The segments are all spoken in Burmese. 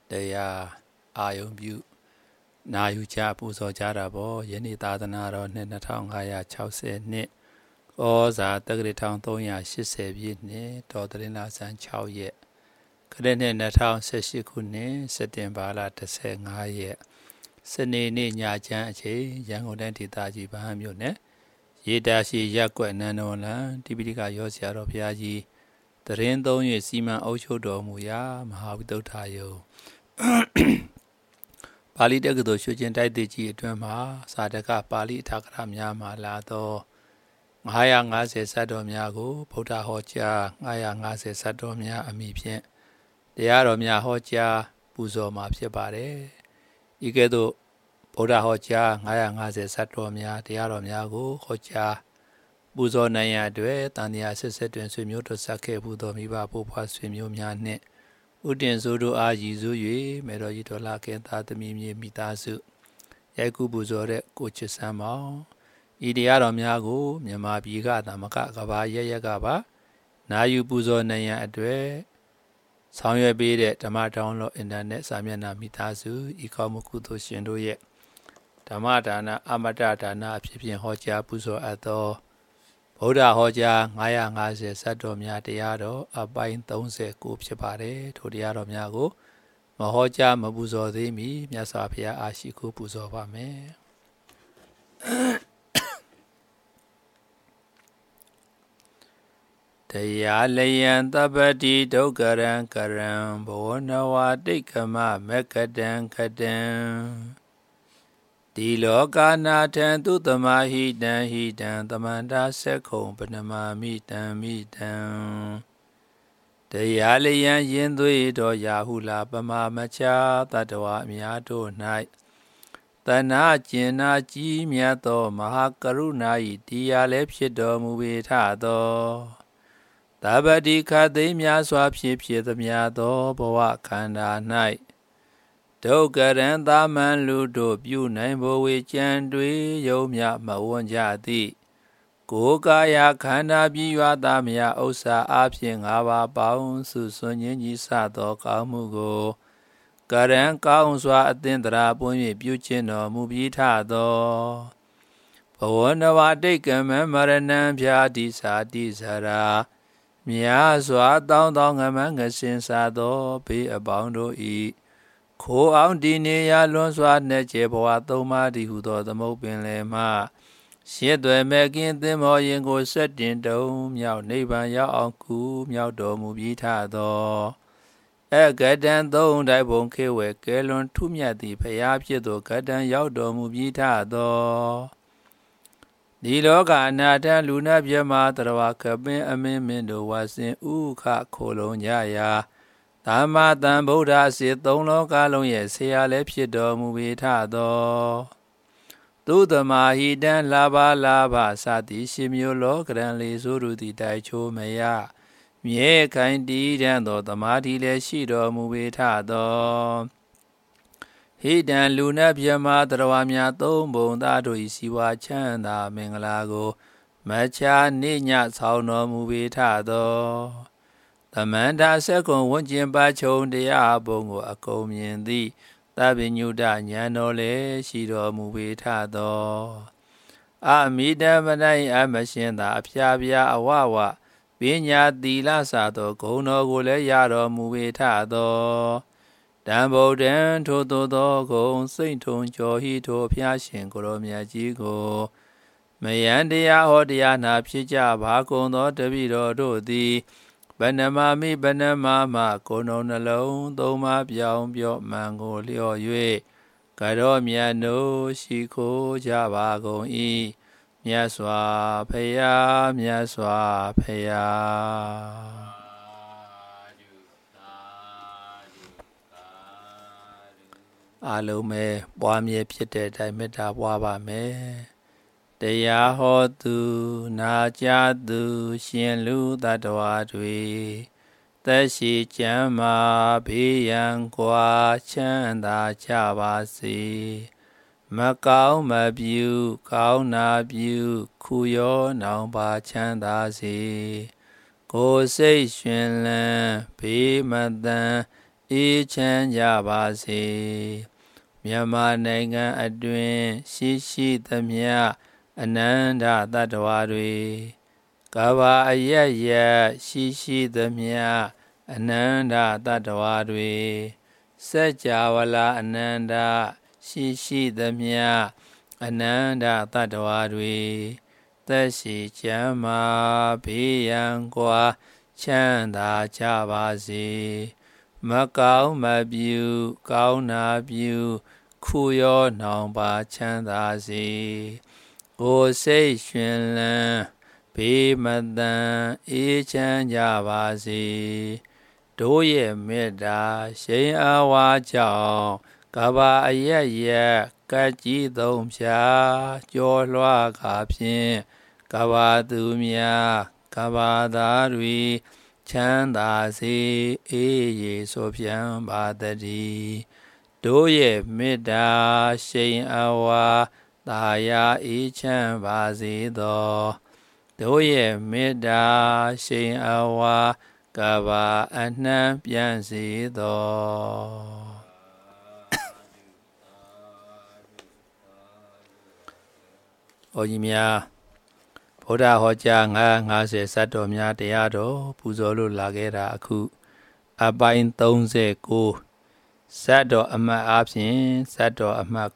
တရားအာယုံပြုနာယူကြပူဇော်ကြတာပေါ့ယနေ့သာသနာတော်နှစ်2560နှစ်ဩဇာတက္ကရာ1380ပြည့်နှစ်တော်သရင်လာဆန်း6ရက်ခရစ်နှစ်2018ခုနှစ်စက်တင်ဘာလ15ရက်စနေနေ့ညချမ်းအချိန်ရန်ကုန်တိုင်းဒေသကြီးဗဟန်းမြို့နယ်ရေတာရှိရက်ကွက်နန်းတော်လန်တိပိဋကရောဆရာတော်ဘုရားကြီးတရင်သုံး၍စီမံအုပ်ချုပ်တော်မူရာမဟာဝိသုဒ္ဓယုံပါဠိတက္ကသိုလ်ရွှေကျင်တိုက်သစ်ကြီးအတွင်းမှာစာတကပါဠိအထာဂရများမှာလာသော950ဇတ်တော်များကိုဗုဒ္ဓဟောကြား950ဇတ်တော်များအမိဖြင့်တရားတော်များဟောကြားပူဇော်မှာဖြစ်ပါတယ်။ဤကဲ့သို့ဗုဒ္ဓဟောကြား950ဇတ်တော်များတရားတော်များကိုဟောကြားပူဇော်နိုင်ရန်အတွက်တန်တရားဆက်ဆက်တွင်ဆွေမျိုးတို့ဆက်ခဲ့မှုသောမိဘဘိုးဘွားဆွေမျိုးများနှင့်ဥတင်စိုးတို့အားရည်စူး၍မေတော်ကြီးတော်လာခင်သားသမီးမြေမိသားစုရိုက်ကူးပူဇော်တဲ့ကိုချစ်စမ်းမောင်ဤတရားတော်များကိုမြန်မာပြည်ကသာမကကဘာရရကပါနာယူပူဇော်နိုင်ရန်အတွက်ဆောင်ရွက်ပေးတဲ့ဓမ္မဒေါင်းလော့အင်တာနက်စာမျက်နှာမိသားစုဤကောင်းမှုကုသိုလ်ရှင်တို့ရဲ့ဓမ္မဒါနအမတဒါနအဖြစ်ဖြင့်ဟောကြားပူဇော်အပ်သောဗုဒ္ဓဟောကြား950ဇတ်တော်များတရားတော်အပိုင်း39ဖြစ်ပါတယ်ထိုတရားတော်များကိုမဟောကြားမပူဇော်သေးမီမြတ်စွာဘုရားအားရှိခိုးပူဇော်ပါမယ်တရားလယံတပ္ပတိဒုက္ကရံကရံဘောနဝတိတ်ခမမက္ကတံခတံဒီလောကနာထံသူတမဟိတံဟိတံသမန္တာဆက်ခုံပနမမိတံမိတံတရားလျံရင်သွေးတော်ရာဟုလာပမာမချာတတဝအများတို့၌တဏှာကျင်နာကြီးမြတ်သောမဟာကရုဏာ၏တရားလည်းဖြစ်တော်မူပေထသောတပ္ပတိခသိများစွာဖြစ်သမျှသောဘဝခန္ဓာ၌ဒုက္ကရံသာမန်လူတို့ပြုနိုင်ဘဝေကြံတွေယုံမြမဝွန်ကြသည်ကိုယ်ကာယခန္ဓာပြည့်ရွာသားမြဥစ္စာအဖြစ်၅ပါးပေါင်းစုစွန်ခြင်းကြီးစသောကောင်းမှုကိုကရံကောင်းစွာအသင်္တရာပွင့်၍ပြုခြင်းတော်မူပြီးထသောဘဝနဝတိတ်ကမမရဏံဖြာတိစာတိဇရာမြာစွာတောင်းတောင်းငမန်းငစင်စားသောဘေးအပေါင်းတို့၏ခိုးအောင်ဒီနေရလွန်စွာနှက်ကျဲဘဝသုံးပါးတည်ဟုသောသမုတ်ပင်လေမှရှစ်သွဲမဲ့ကင်းသင်္ဘောရင်ကိုဆက်တင်တုံမြောက်နိဗ္ဗာန်ရောက်အောင်ကူမြောက်တော်မူပြီးထသောအကတံသုံးတိုက်ဘုံခေဝဲကဲလွန်ထုမြတ်သည့်ဖရာဖြစ်သောကတံရောက်တော်မူပြီးထသောဒီလောကအနာထလူနာပြမတရဝခပင်အမင်းမင်းတို့ဝါစင်ဥခခိုလုံးကြရာသမ္မာသမ္ဗုဒ္ဓစေသုံးလောကလုံးရဲ့ဆရာလည်းဖြစ်တော်မူပေထသောသုတမဟိတံလာဘစသည်ရှင်မျိုးလောကရန်လေးဆိုရူသည်တိုက်ချိုးမယမြဲခိုင်တည်တံသောသမာဓိလည်းရှိတော်မူပေထသောဟိတံလူနတ်မြမတရဝများသုံးပုံသားတို့၏စီဝါချမ်းသာမင်္ဂလာကိုမချာနေညဆောင်တော်မူပေထသောသမန္တာဆက်ကုံဝန်းကျင်ပါချုံတရားဘုံကိုအကုန်မြင်သည်သဗ္ဗညုတဉာဏ်တော်လည်းရှိတော်မူပေထသောအမိတမနိုင်အမရှင်သာအဖျားပြားအဝဝပညာသီလစသောဂုဏ်တော်ကိုလည်းရတော်မူပေထသောတံဗုဒ္ဓံထိုသို့သောဂုံစိတ်ထုံကျော်ဟိထိုဖျားရှင်ကိုရောမြတ်ကြီးကိုမယံတရားဟောတရားနာဖြစ်ကြပါကုန်သောတပည့်တော်တို့သည်ဗနမမိဗနမမကိုယ်တော်နှလုံးသုံးပါးပြောင်းပြော့မှန်ကိုလျော့၍ကရောမြတ်တို့ရှိခိုးကြပါကုန်၏မြတ်စွာဘုရားမြတ်စွာဘုရားအားလုံးပဲပွားမြဲဖြစ်တဲ့အတိုင်းမေတ္တာပွားပါမယ်တရားဟောသူနာကြားသူရှင်လူတ attva တွေသက်ရှိကျမ်းမာဘေးရန်ကွာချမ်းသာကြပါစေမကောင်းမပြုကောင်းနာပြုခုရောနောင်ပါချမ်းသာစေကိုယ်စိတ်ရှင်လန်းဘေးမတန်အေးချမ်းကြပါစေမြန်မာနိုင်ငံအတွင်းရှိသမျှအနန္တတတ္တဝါတွေကဘာအယက်ရက်ရှိသမျှအနန္တတတ္တဝါတွေစัจ java လာအနန္တရှိသမျှအနန္တတတ္တဝါတွေသက်ရှိချမ်းသာဘေးရန်ကွာချမ်းသာကြပါစေမကောင်းမပြုကောင်းနာပြုခုရောနှောင်ပါချမ်းသာစေကိုယ်စိတ်ရှင်လန်းဘေးမတန်အေးချမ်းကြပါစေတို့ရဲ့မေတ္တာရှိန်အားဝါကြောင့်ကဘာအယက်ရက်ကကြီးသုံးဖြာကြောလွှားကာဖြင့်ကဘာသူများကဘာသားတွေချမ်းသာစေအေးရေဆိုပြန်ပါတည်းတို့ရဲ့မေတ္တာရှိန်အားဝါသာယာအေးချမ်းပါစေသောတို့ရဲ့မေတ္တာရှိန်အားဝါကဘာအနှံ့ပြန်စေသောဘုန်းကြီးများဗုဒ္ဓဟောကြား950စတ်တော်များတရားတော်ပူဇော်လို့လာခဲ့တာအခုအပိုင်း39စတ်တော်အမှတ်အားဖြင့်စတ်တော်အမှတ်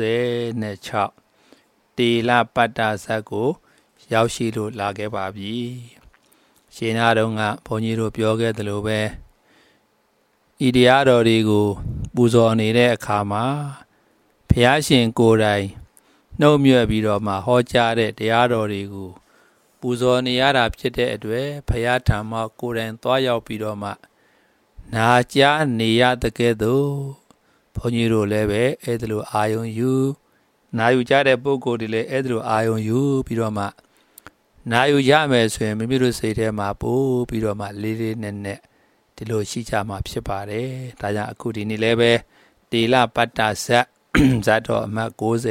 96တေလပတ္တဇတ်ကိုရောက်ရှိလို့လာခဲ့ပါပြီရှင်းနာတုန်းကဘုန်းကြီးတို့ပြောခဲ့သလိုပဲဤတရားတော်တွေကိုပူဇော်နေတဲ့အခါမှာဘုရားရှင်ကိုယ်တိုင်နှုတ်မြွက်ပြီးတော့မှဟောကြားတဲ့တရားတော်တွေကိုပူဇော်နေရတာဖြစ်တဲ့အတွက်ဘုရားထံမှာကိုယ်တိုင်သွားရောက်ပြီးတော့မှနာကြားနေရတဲ့ကဲ့သို့ဘုန်းကြီးတို့လည်းပဲအဲ့ဒါလိုအာယုံယူနာယူကြတဲ့ပုဂ္ဂိုလ်တွေလည်းအဲ့ဒါလိုအာယုံယူပြီးတော့မှနာယူရမယ်ဆိုရင်မိမိတို့စိတ်ထဲမှာပို့ပြီးတော့မှလေးလေးနက်နက်ဒီလိုရှိကြမှာဖြစ်ပါတယ်ဒါကြောင့်အခုဒီနေ့လည်းပဲတေလပတ္တဇတ်ဇတ်တော်အမှတ်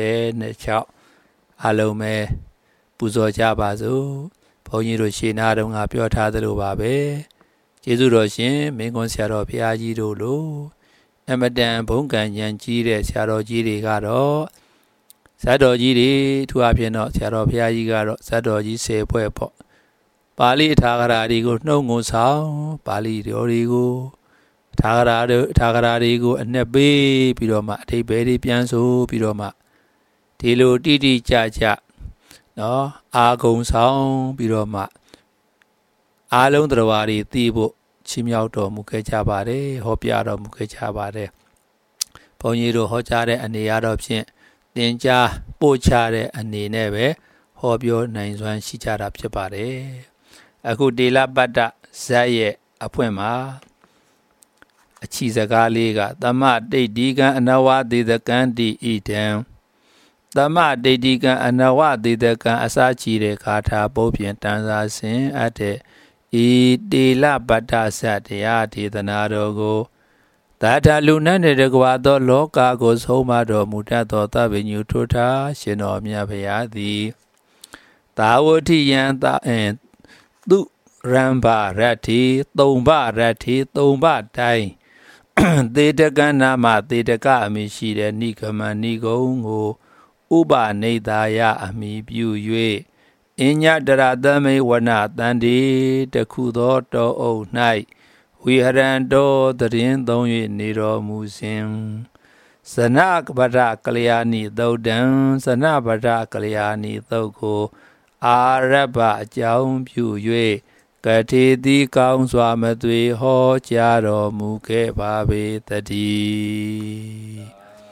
96အလုံးပဲပူဇော်ကြပါစို့ဘုန်းကြီးတို့ရှေးနာတုန်းကပြောထားသလိုပါပဲကျေးဇူးတော်ရှင်မင်းကွန်းဆရာတော်ဘုရားကြီးတို့လိုအမတန်ဘုန်းကံဉာဏ်ကြီးတဲ့ဆရာတော်ကြီးတွေကတော့ဇတ်တော်ကြီးတွေသူအဖြစ်တော့ဆရာတော်ဘုရားကြီးကတော့ဇတ်တော်ကြီး10ဖွဲ့ပေါ့ပါဠိအထာဂရာတွေကိုနှုတ်ငုံဆောင်ပါဠိတော်တွေကိုအထာဂရာတွေကိုအနှစ်ပေးပြီးတော့မှအထိပ္ပယ်တွေပြန်ဆိုပြီးတော့မှဒီလိုတိတိကျကျနော်အာဂုံဆောင်ပြီးတော့မှအားလုံးတရားတွေသိဖို့ချီးမြှောက်တော်မူခဲ့ကြပါတယ်ဟောပြတော်မူခဲ့ကြပါတယ်ဘုန်းကြီးတို့ဟောကြားတဲ့အနေအတော်ဖြင့်သင်ကြားပို့ချတဲ့အနေနဲ့ပဲဟောပြောနိုင်စွမ်းရှိကြတာဖြစ်ပါတယ်အခုတေလပတ္တဇတ်ရဲ့အဖွင့်မှာအချီစကားလေးကသမတိတ်ဒီကံအနဝသေသကံတိဣဒံသမတိတ်ဒီကံအနဝသေသကံအစာချီတဲ့ဂါထာပုတ်ဖြင့်တန်စာဆင်အပ်တဲ့ဤတေလပတ္တဇတ်တရားဒေသနာတော်ကိုသာထာလူနတ်နေတကွာသောလောကကိုဆုံးမတော်မူတတ်သောသဗ္ဗညုထုထာရှင်တော်မြတ်ဖရာသည်သာဝတိယံသူရံဗရတ္ထိသုံးဗရတ္ထိသုံးဗတိုင်းသေတကနာမသေတကအမိရှိတဲ့နိဂမနိဂုံကိုဥပနိဒါယအမိပြု၍အညတရသမေဝနတန္တိတခုသောတောအုပ်၌ဝိဟရံတောတရင်သုံး၍နေတော်မူစဉ်ဇနဗဒကလျာဏိသုတ်တံဇနဗဒကလျာဏိသုတ်ကိုအာရဗအကြောင်းပြု၍ကတိတိကောင်းစွာမသွေဟောကြားတော်မူခဲ့ပါပေတည်း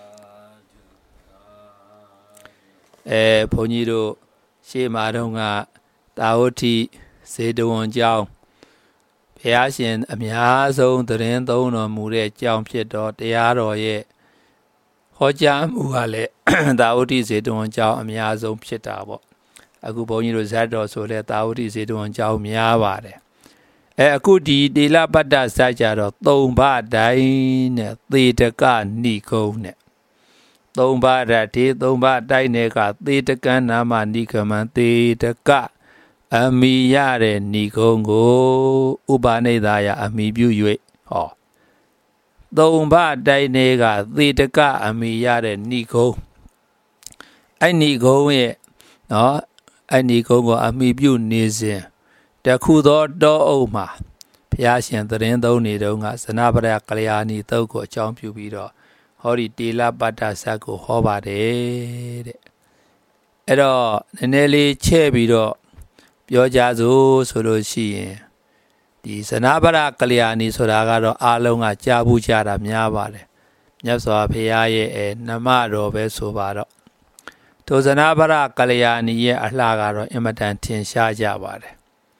ဘုန်းကြီးတို့ရှေးမှာတော့ကတာဝတိဇေတဝန်ကျောင်းဘုရားရှင်အများဆုံးသတင်းသုံးတော်မူတဲ့ကျောင်းဖြစ်တော်တရားတော်ရဲ့ဟောကြားမှုကလည်းတာဝတိဇေတဝန်ကျောင်းအများဆုံးဖြစ်တာပေါ့အခုဘုန်းကြီးတို့ဇတ်တော်ဆိုလဲတာဝတိဇေတဝန်ကျောင်းများပါတယ်အခုဒီတေလပတ္တဇတ်ကြတော့သုံးပါးတိုင်းနဲ့သေတကနိကုံးနဲ့သုံးပါးရတေသုံးပါးတိုင်းနဲ့ကသေတကနာမနိဂမံသေတကအမိရတဲ့ဏိကုံကိုဥပနိဒါယအမိပြု၍ဟောသုံးပါးတိုင်းတွေကသေတကအမိရတဲ့ဏိကုံးအဲ့ဏိကုံးရဲ့နော်အဲ့ဏိကုံးကိုအမိပြုနေစဉ်တခုသောတောအုပ်မှာဘုရားရှင်သတင်းသုံးနေတုန်းကဇနပရကလျာဏီသုတ်ကိုအကြောင်းပြုပြီးတော့ဟောဒီတေလပတ္တဇတ်ကိုဟောပါတယ်တဲ့အဲ့တော့နည်းနည်းလေးချဲ့ပြီးတော့ပြောကြစို့ဆိုလို့ရှိရင်ဒီဇနပရကလျာဏီဆိုတာကတော့အားလုံးကကြားဘူးကြတာများပါတယ်မြတ်စွာဘုရားရဲ့နမတော်ပဲဆိုပါတော့ထိုဇနပရကလျာဏီရဲ့အလှကတော့အင်မတန်ထင်ရှားကြပါတယ်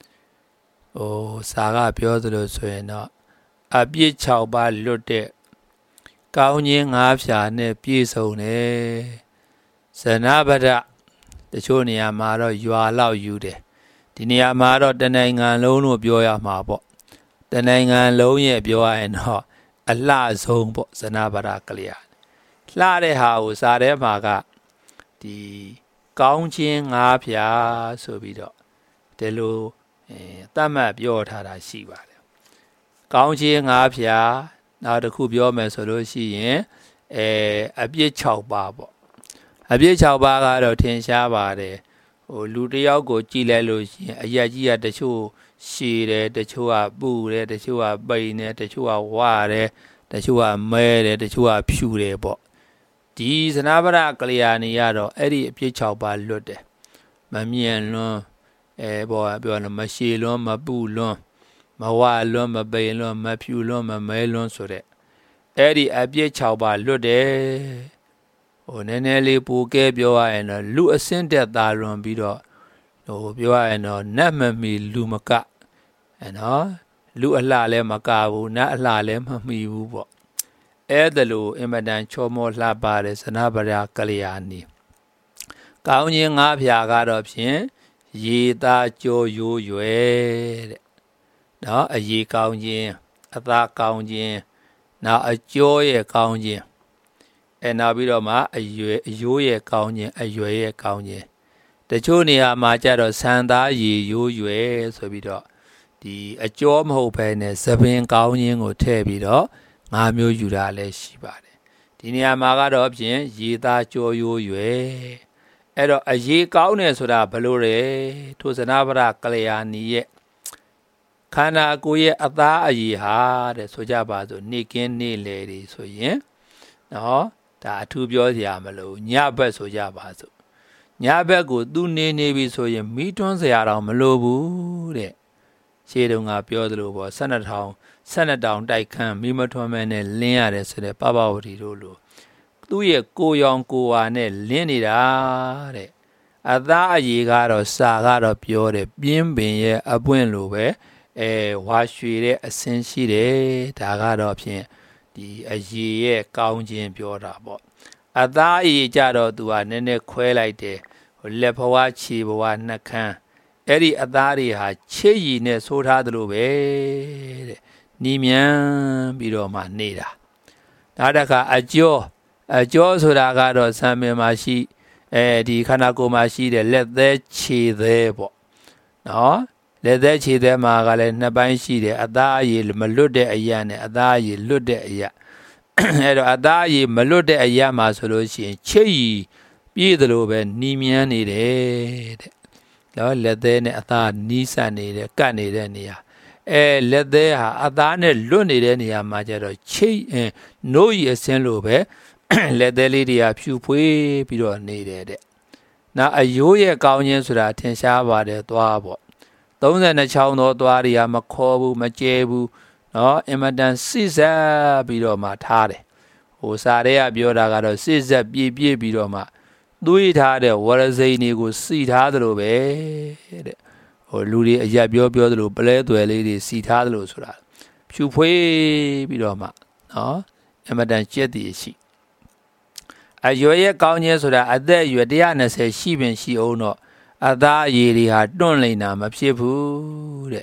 စာကပြောသလိုဆိုရင်တော့အပြစ်6ပါးလွတ်တဲ့ကောင်းခြင်း5ဖြာနဲ့ပြည့်စုံတယ်ဇနပရတချို့နေရာမှာတော့ရွာလောက်ယူတယ်ဒီနေရာမှာတော့တနိုင်ငံလုံးလို့ပြောရမှာပေါ့တနိုင်ငံလုံးရဲ့ပြောရရင်တော့အလှဆုံးပေါ့ဇနပရကလျာလှတဲ့ဟာကိုစာထဲမှာကဒီကောင်းခြင်း5ဖြာဆိုပြီးတော့ဒီလိုတတ်မှတ်ပြောထားတာရှိပါတယ်ကောင်းခြင်း5ဖြာနောက်တစ်ခုပြောမယ်ဆိုလို့ရှိရင်အပြစ်6ပါးပေါ့အပြစ်6ပါးကတော့ထင်ရှားပါတယ်လူတယောက်ကိုကြည်လိုက်လို့ရှိရင်အရက်ကြီးကတချို့ရှည်တယ်တချို့ကပူတယ်တချို့ကပိန်တယ်တချို့ကဝတယ်တချို့ကမဲတယ်တချို့ကဖြူတယ်ပေါ့ဒီဇနပရကလျာဏီကတော့အဲ့ဒီအပြစ်6ပါးလွတ်တယ်မမြင်လွန်းဘောပြောလို့မရှည်လွန်းမပူလွန်းမဝလွန်းမပိန်လွန်းမဖြူလွန်းမမဲလွန်းဆိုတဲ့အဲ့ဒီအပြစ်6ပါးလွတ်တယ်နည်းနည်းလေးပိုကဲပြောရရင်တော့လူအစင်းတက်သာလွန်ပြီးတော့ပြောရရင်တော့နတ်မမီလူမကနော်လူအလှလည်းမကဘူးနတ်အလှလည်းမမီဘူးပေါ့အဲ့ဒါလိုအင်မတန်ချောမောလှပတဲ့ဇနပရကလျာဏီကောင်းခြင်း5ဖြာကတော့ဖြင့်ရေသားကြောရိုးရွယ်တဲ့နော်အရေကောင်းခြင်းအသားကောင်းခြင်းနောက်အကျော်ရဲ့ကောင်းခြင်းနောက်ပြီးတော့မှအယိုးရဲ့ကောင်းခြင်းအရွယ်ရဲ့ကောင်းခြင်းတချို့နေရာမှာကျတော့ဆန်သားရေရိုးရွယ်ဆိုပြီးတော့ဒီအကျော်မဟုတ်ဘဲနဲ့သပင်ကောင်းခြင်းကိုထည့်ပြီးတော့5မျိုးယူတာလည်းရှိပါတယ်ဒီနေရာမှာကတော့ဖြင့်ရေသားကြောရိုးရွယ်အဲ့တော့အရေကောင်းတယ်ဆိုတာဘလို့လဲထိုဇနပရကလျာဏီရဲ့ခန္ဓာကိုယ်ရဲ့အသားအရေဟာတဲ့ဆိုကြပါစို့နေကင်းနေလေတွေဆိုရင်နော်ဒါအထူးပြောစရာမလိုညဘက်ဆိုကြပါစို့ညဘက်ကိုသူနေပြီဆိုရင်မီးတွန်းစရာတော့မလိုဘူးတဲ့ရှေးတုန်းကပြောသလိုပေါ့12တောင်တိုက်ခန်းမီးမထွန်းမဲနဲ့လင်းရတယ်ဆိုတဲ့ပပဝတီတို့လိုသူ့ရဲ့ကိုရောင်ကိုဝါနဲ့လင်းနေတာတဲ့အသားအရေကတော့စာကတော့ပြောတယ်ပြင်းပင်ရဲ့အပွင့်လိုပဲဝါရွှေတဲ့အစင်းရှိတယ်ဒါကတော့ဖြင့်ဒီအရေရဲ့ကောင်းခြင်းပြောတာပေါ့အသားအရေကြတော့သူကနည်းနည်းခွဲလိုက်တယ်လက်ဘဝခြေဘဝနှက်ခမ်းအဲ့ဒီအသားတွေဟာချစ်ရည်နဲ့ဆိုးထားသလိုပဲတဲ့နီးမြန်ပြီးတော့မှနေတာဒါတခါအကျော်ဆိုတာကတော့ဆံပင်မှာရှိဒီခန္ဓာကိုယ်မှာရှိတဲ့လက်သေးခြေသေးပေါ့နော်လက်သေးခြေသေးမှာကလည်းနှစ်ပိုင်းရှိတယ်အသားအရည်မလွတ်တဲ့အရာနဲ့အသားအရည်လွတ်တဲ့အရာအဲ့တော့အသားအရည်မလွတ်တဲ့အရာမှာဆိုလို့ရှိရင်ချစ်ရည်ပြည့်သလိုပဲနီးမြန်းနေတယ်တဲ့နော်လက်သေးနဲ့အသားနီးစပ်နေတယ်ကတ်နေတဲ့နေရာလက်သေးဟာအသားနဲ့လွတ်နေတဲ့နေရာမှာကျတော့ချိတ်နိုးရည်အစင်းလိုပဲလက်သေးလေးတွေကဖြူဖွေးပြီးတော့နေတယ်တဲ့နောက်အယိုးရဲ့ကောင်းခြင်းဆိုတာထင်ရှားပါတယ်သွားပေါ့32ချောင်းသောသွားတွေကမခေါ်ဘူးမကျဲဘူးနော်အင်မတန်စိစက်ပြီးတော့မှထားတယ်စာတွေကပြောတာကတော့စိစက်ပြည့်ပြီးတော့မှသွေးထားတဲ့ဝရစိန်တွေကိုစီထားသလိုပဲတဲ့လူတွေအရက်ပြောသလိုပလဲသွယ်လေးတွေစီထားသလိုဆိုတာဖြူဖွေးပြီးတော့မှနော်အမတန်ကျက်တည်ရှိအရွယ်ရဲ့ကောင်းခြင်းဆိုတာအသက်အရွယ်120ရှိပင်ရှိအောင်တော့အသားအရည်တွေဟာတွန့်လိမ့်တာမဖြစ်ဘူးတဲ့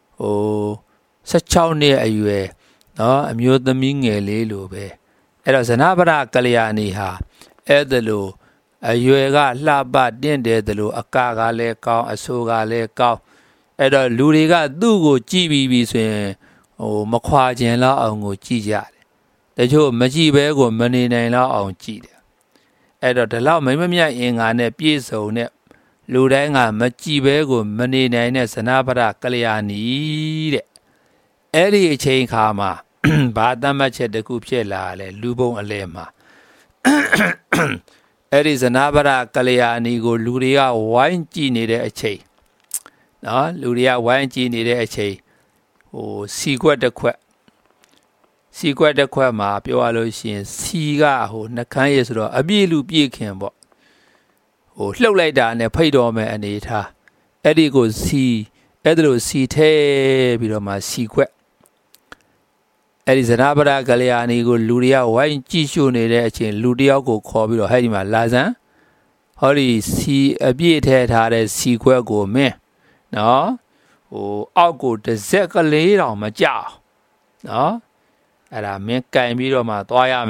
16နှစ်အရွယ်နော်အမျိုးသမီးငယ်လေးလိုပဲအဲ့တော့ဇနပရကလျာဏီဟာအဲ့ဒါလိုအရွယ်ကလှပတင့်တယ်သလိုအကကလည်းကောင်းအဆိုးကလည်းကောင်းအဲ့တော့လူတွေကသူ့ကိုကြည့်ပြီးဆိုရင်မခွာခြင်းလောက်အောင်ကိုကြည့်ကြတယ်ချို့မကြည့်ပဲကိုမနေနိုင်တော့အောင်ကြည့်တယ်အဲ့တော့ဒီလောက်မိမမြတ်အင်္ဂါနဲ့ပြည့်စုံတဲ့လူတိုင်းကမကြည့်ပဲကိုမနေနိုင်တဲ့ဇနဗရကလျာဏီတဲ့အဲ့ဒီအချိန်ခါမှာဘာတတ်မှတ်ချက်တစ်ခုဖြစ်လာလဲလူပုံအလဲမှာအဲ့ဒီဇနဗရကလျာဏီကိုလူတွေကဝိုင်းကြည့်နေတဲ့အချိန်နော်လူတွေကဝိုင်းကြည့်နေတဲ့အချိန်စီကွက်တစ်ခွက်မှာပြောရလို့ရှိရင်စီကနှကန်းရည်ဆိုတော့အပြည့်လူပြည့်ခင်ပေါ့လှုပ်လိုက်တာနဲ့ဖိတ်တော်မယ်အနေထားအဲ့ဒီကိုအဲ့ဒါလိုစီထဲပြီးတော့မှစီခွက်အဲ့ဒီဇနဗရကလျာဏီကိုလူတွေကဝိုင်းကြည့်ရှုနေတဲ့အချိန်လူတယောက်ကိုခေါ်ပြီးတော့ဟဲ့ဒီမှာလာစမ်းဟောဒီစီအပြည့်ထဲထားတဲ့စီခွက်ကိုမင်းနော်အောက်ကိုတစ်စက်ကလေးတောင်မကြောက်နော်အဲ့ဒါမင်းကင်ပြီးတော့မှသွားရ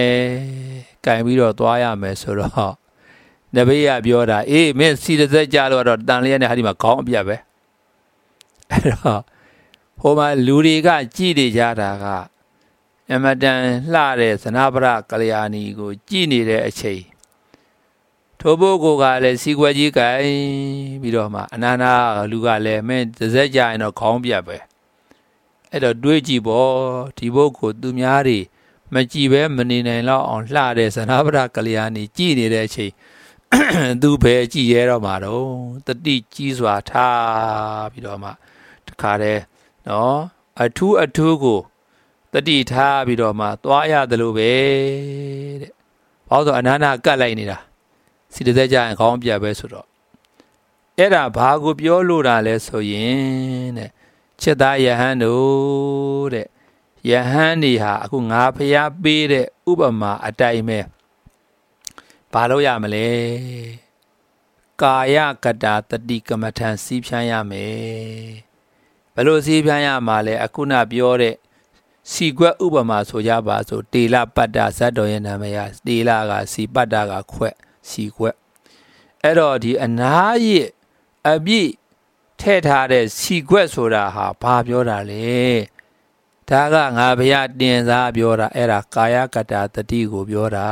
မယ်ဆိုတော့နဘေးကပြောတာအေးမင်းစီတစ်စက်ကြလို့တော့တန်လျက်နဲ့ဟာဒီမှာခေါင်းအပြတ်ပဲအဲ့တော့ဟိုမှာလူတွေကကြည့်နေကြတာကအမတန်လှတဲ့ဇနဗရကလျာဏီကိုကြည့်နေတဲ့အချိန်ထိုပုဂ္ဂိုလ်ကလည်းစီကွက်ကြီးကင်ပြီးတော့မှအနန္နာလူကလည်းမင်းတစ်စက်ကြရင်တော့ခေါင်းပြတ်ပဲအဲ့တော့တွေးကြည့်ပေါ့ဒီပုဂ္ဂိုလ်သူများတွေမကြည့်ပဲမနေနိုင်တော့အောင်လှတဲ့ဇနဗရကလျာဏီကြည့်နေတဲ့အချိန်သူပဲကြည့်ရတော့မှာတော့တတိကြီးစွာထားပြီးတော့မှတခါတည်းနော်အထူးကိုတတိထားပြီးတော့မှသွားရတယ်လို့ပဲတဲ့ဘာလို့ဆိုအနန္နာကတ်လိုက်နေတာစီတစ်သက်ကြရင်ခေါင်းပြတ်ပဲဆိုတော့အဲ့ဒါဘာကိုပြောလို့တာလဲဆိုရင်တဲ့ချက်သားယဟန်တို့တဲ့ယဟန်နေဟာအခုငါဖျားပေးတဲ့ဥပမာအတိုင်းပဲဘာလို့ရမလဲကာယကတာတတိကမ္မထံစီးဖြန်းရမယ်ဘယ်လိုစီးဖြန်းရမှာလဲအခုနပြောတဲ့စီကွက်ဥပမာဆိုကြပါဆိုတေလပတ္တဇတ်တော်ရဲ့နာမည်ကတေလကစီပတ္တကခွက်စီကွက်အဲ့တော့ဒီအနာရဲ့အပြည့်ထည့်ထားတဲ့စီကွက်ဆိုတာဟာဘာပြောတာလဲဒါကငါဘုရားတင်စားပြောတာအဲ့ဒါကာယကတာတတိကိုပြောတာ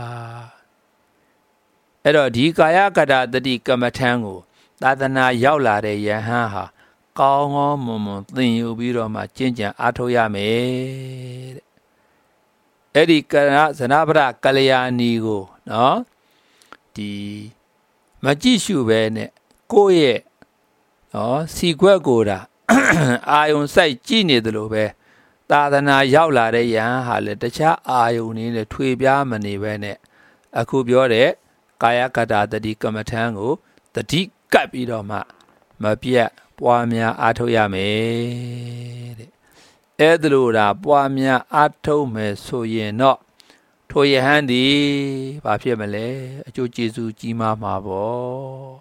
အဲ့တော့ဒီကာယကတာတတိကမ္မထံကိုသာသနာရောက်လာတဲ့ယဟန်ဟာကောင်းကောင်းမွန်မွန်သင်ယူပြီးတော့မှကျင့်ကြံအားထုတ်ရမယ်တဲ့အဲ့ဒီဇနဗရကလျာဏီကိုနော်ဒီမကြည့်ရှုပဲနဲ့ကိုယ့်ရဲ့နော်စီခွက်ကိုတာအာယုံစိုက်ကြည့်နေတယ်လို့ပဲသာသနာရောက်လာတဲ့ယဟန်ဟာလည်းတခြားအာယုံနေနဲ့ထွေပြားမနေပဲနဲ့အခုပြောတဲ့ကာယကတာတတိကမ္မထံကိုတတိကပ်ပြီးတော့မှမပြတ်ပွားများအားထုတ်ရမယ်တဲ့အဲ့ဒါလို့ဒါပွားများအားထုတ်မယ်ဆိုရင်တော့ထိုယဟန်ဒီဘာဖြစ်မလဲအကျိုးကျေးဇူးကြီးမားမှာပေါ့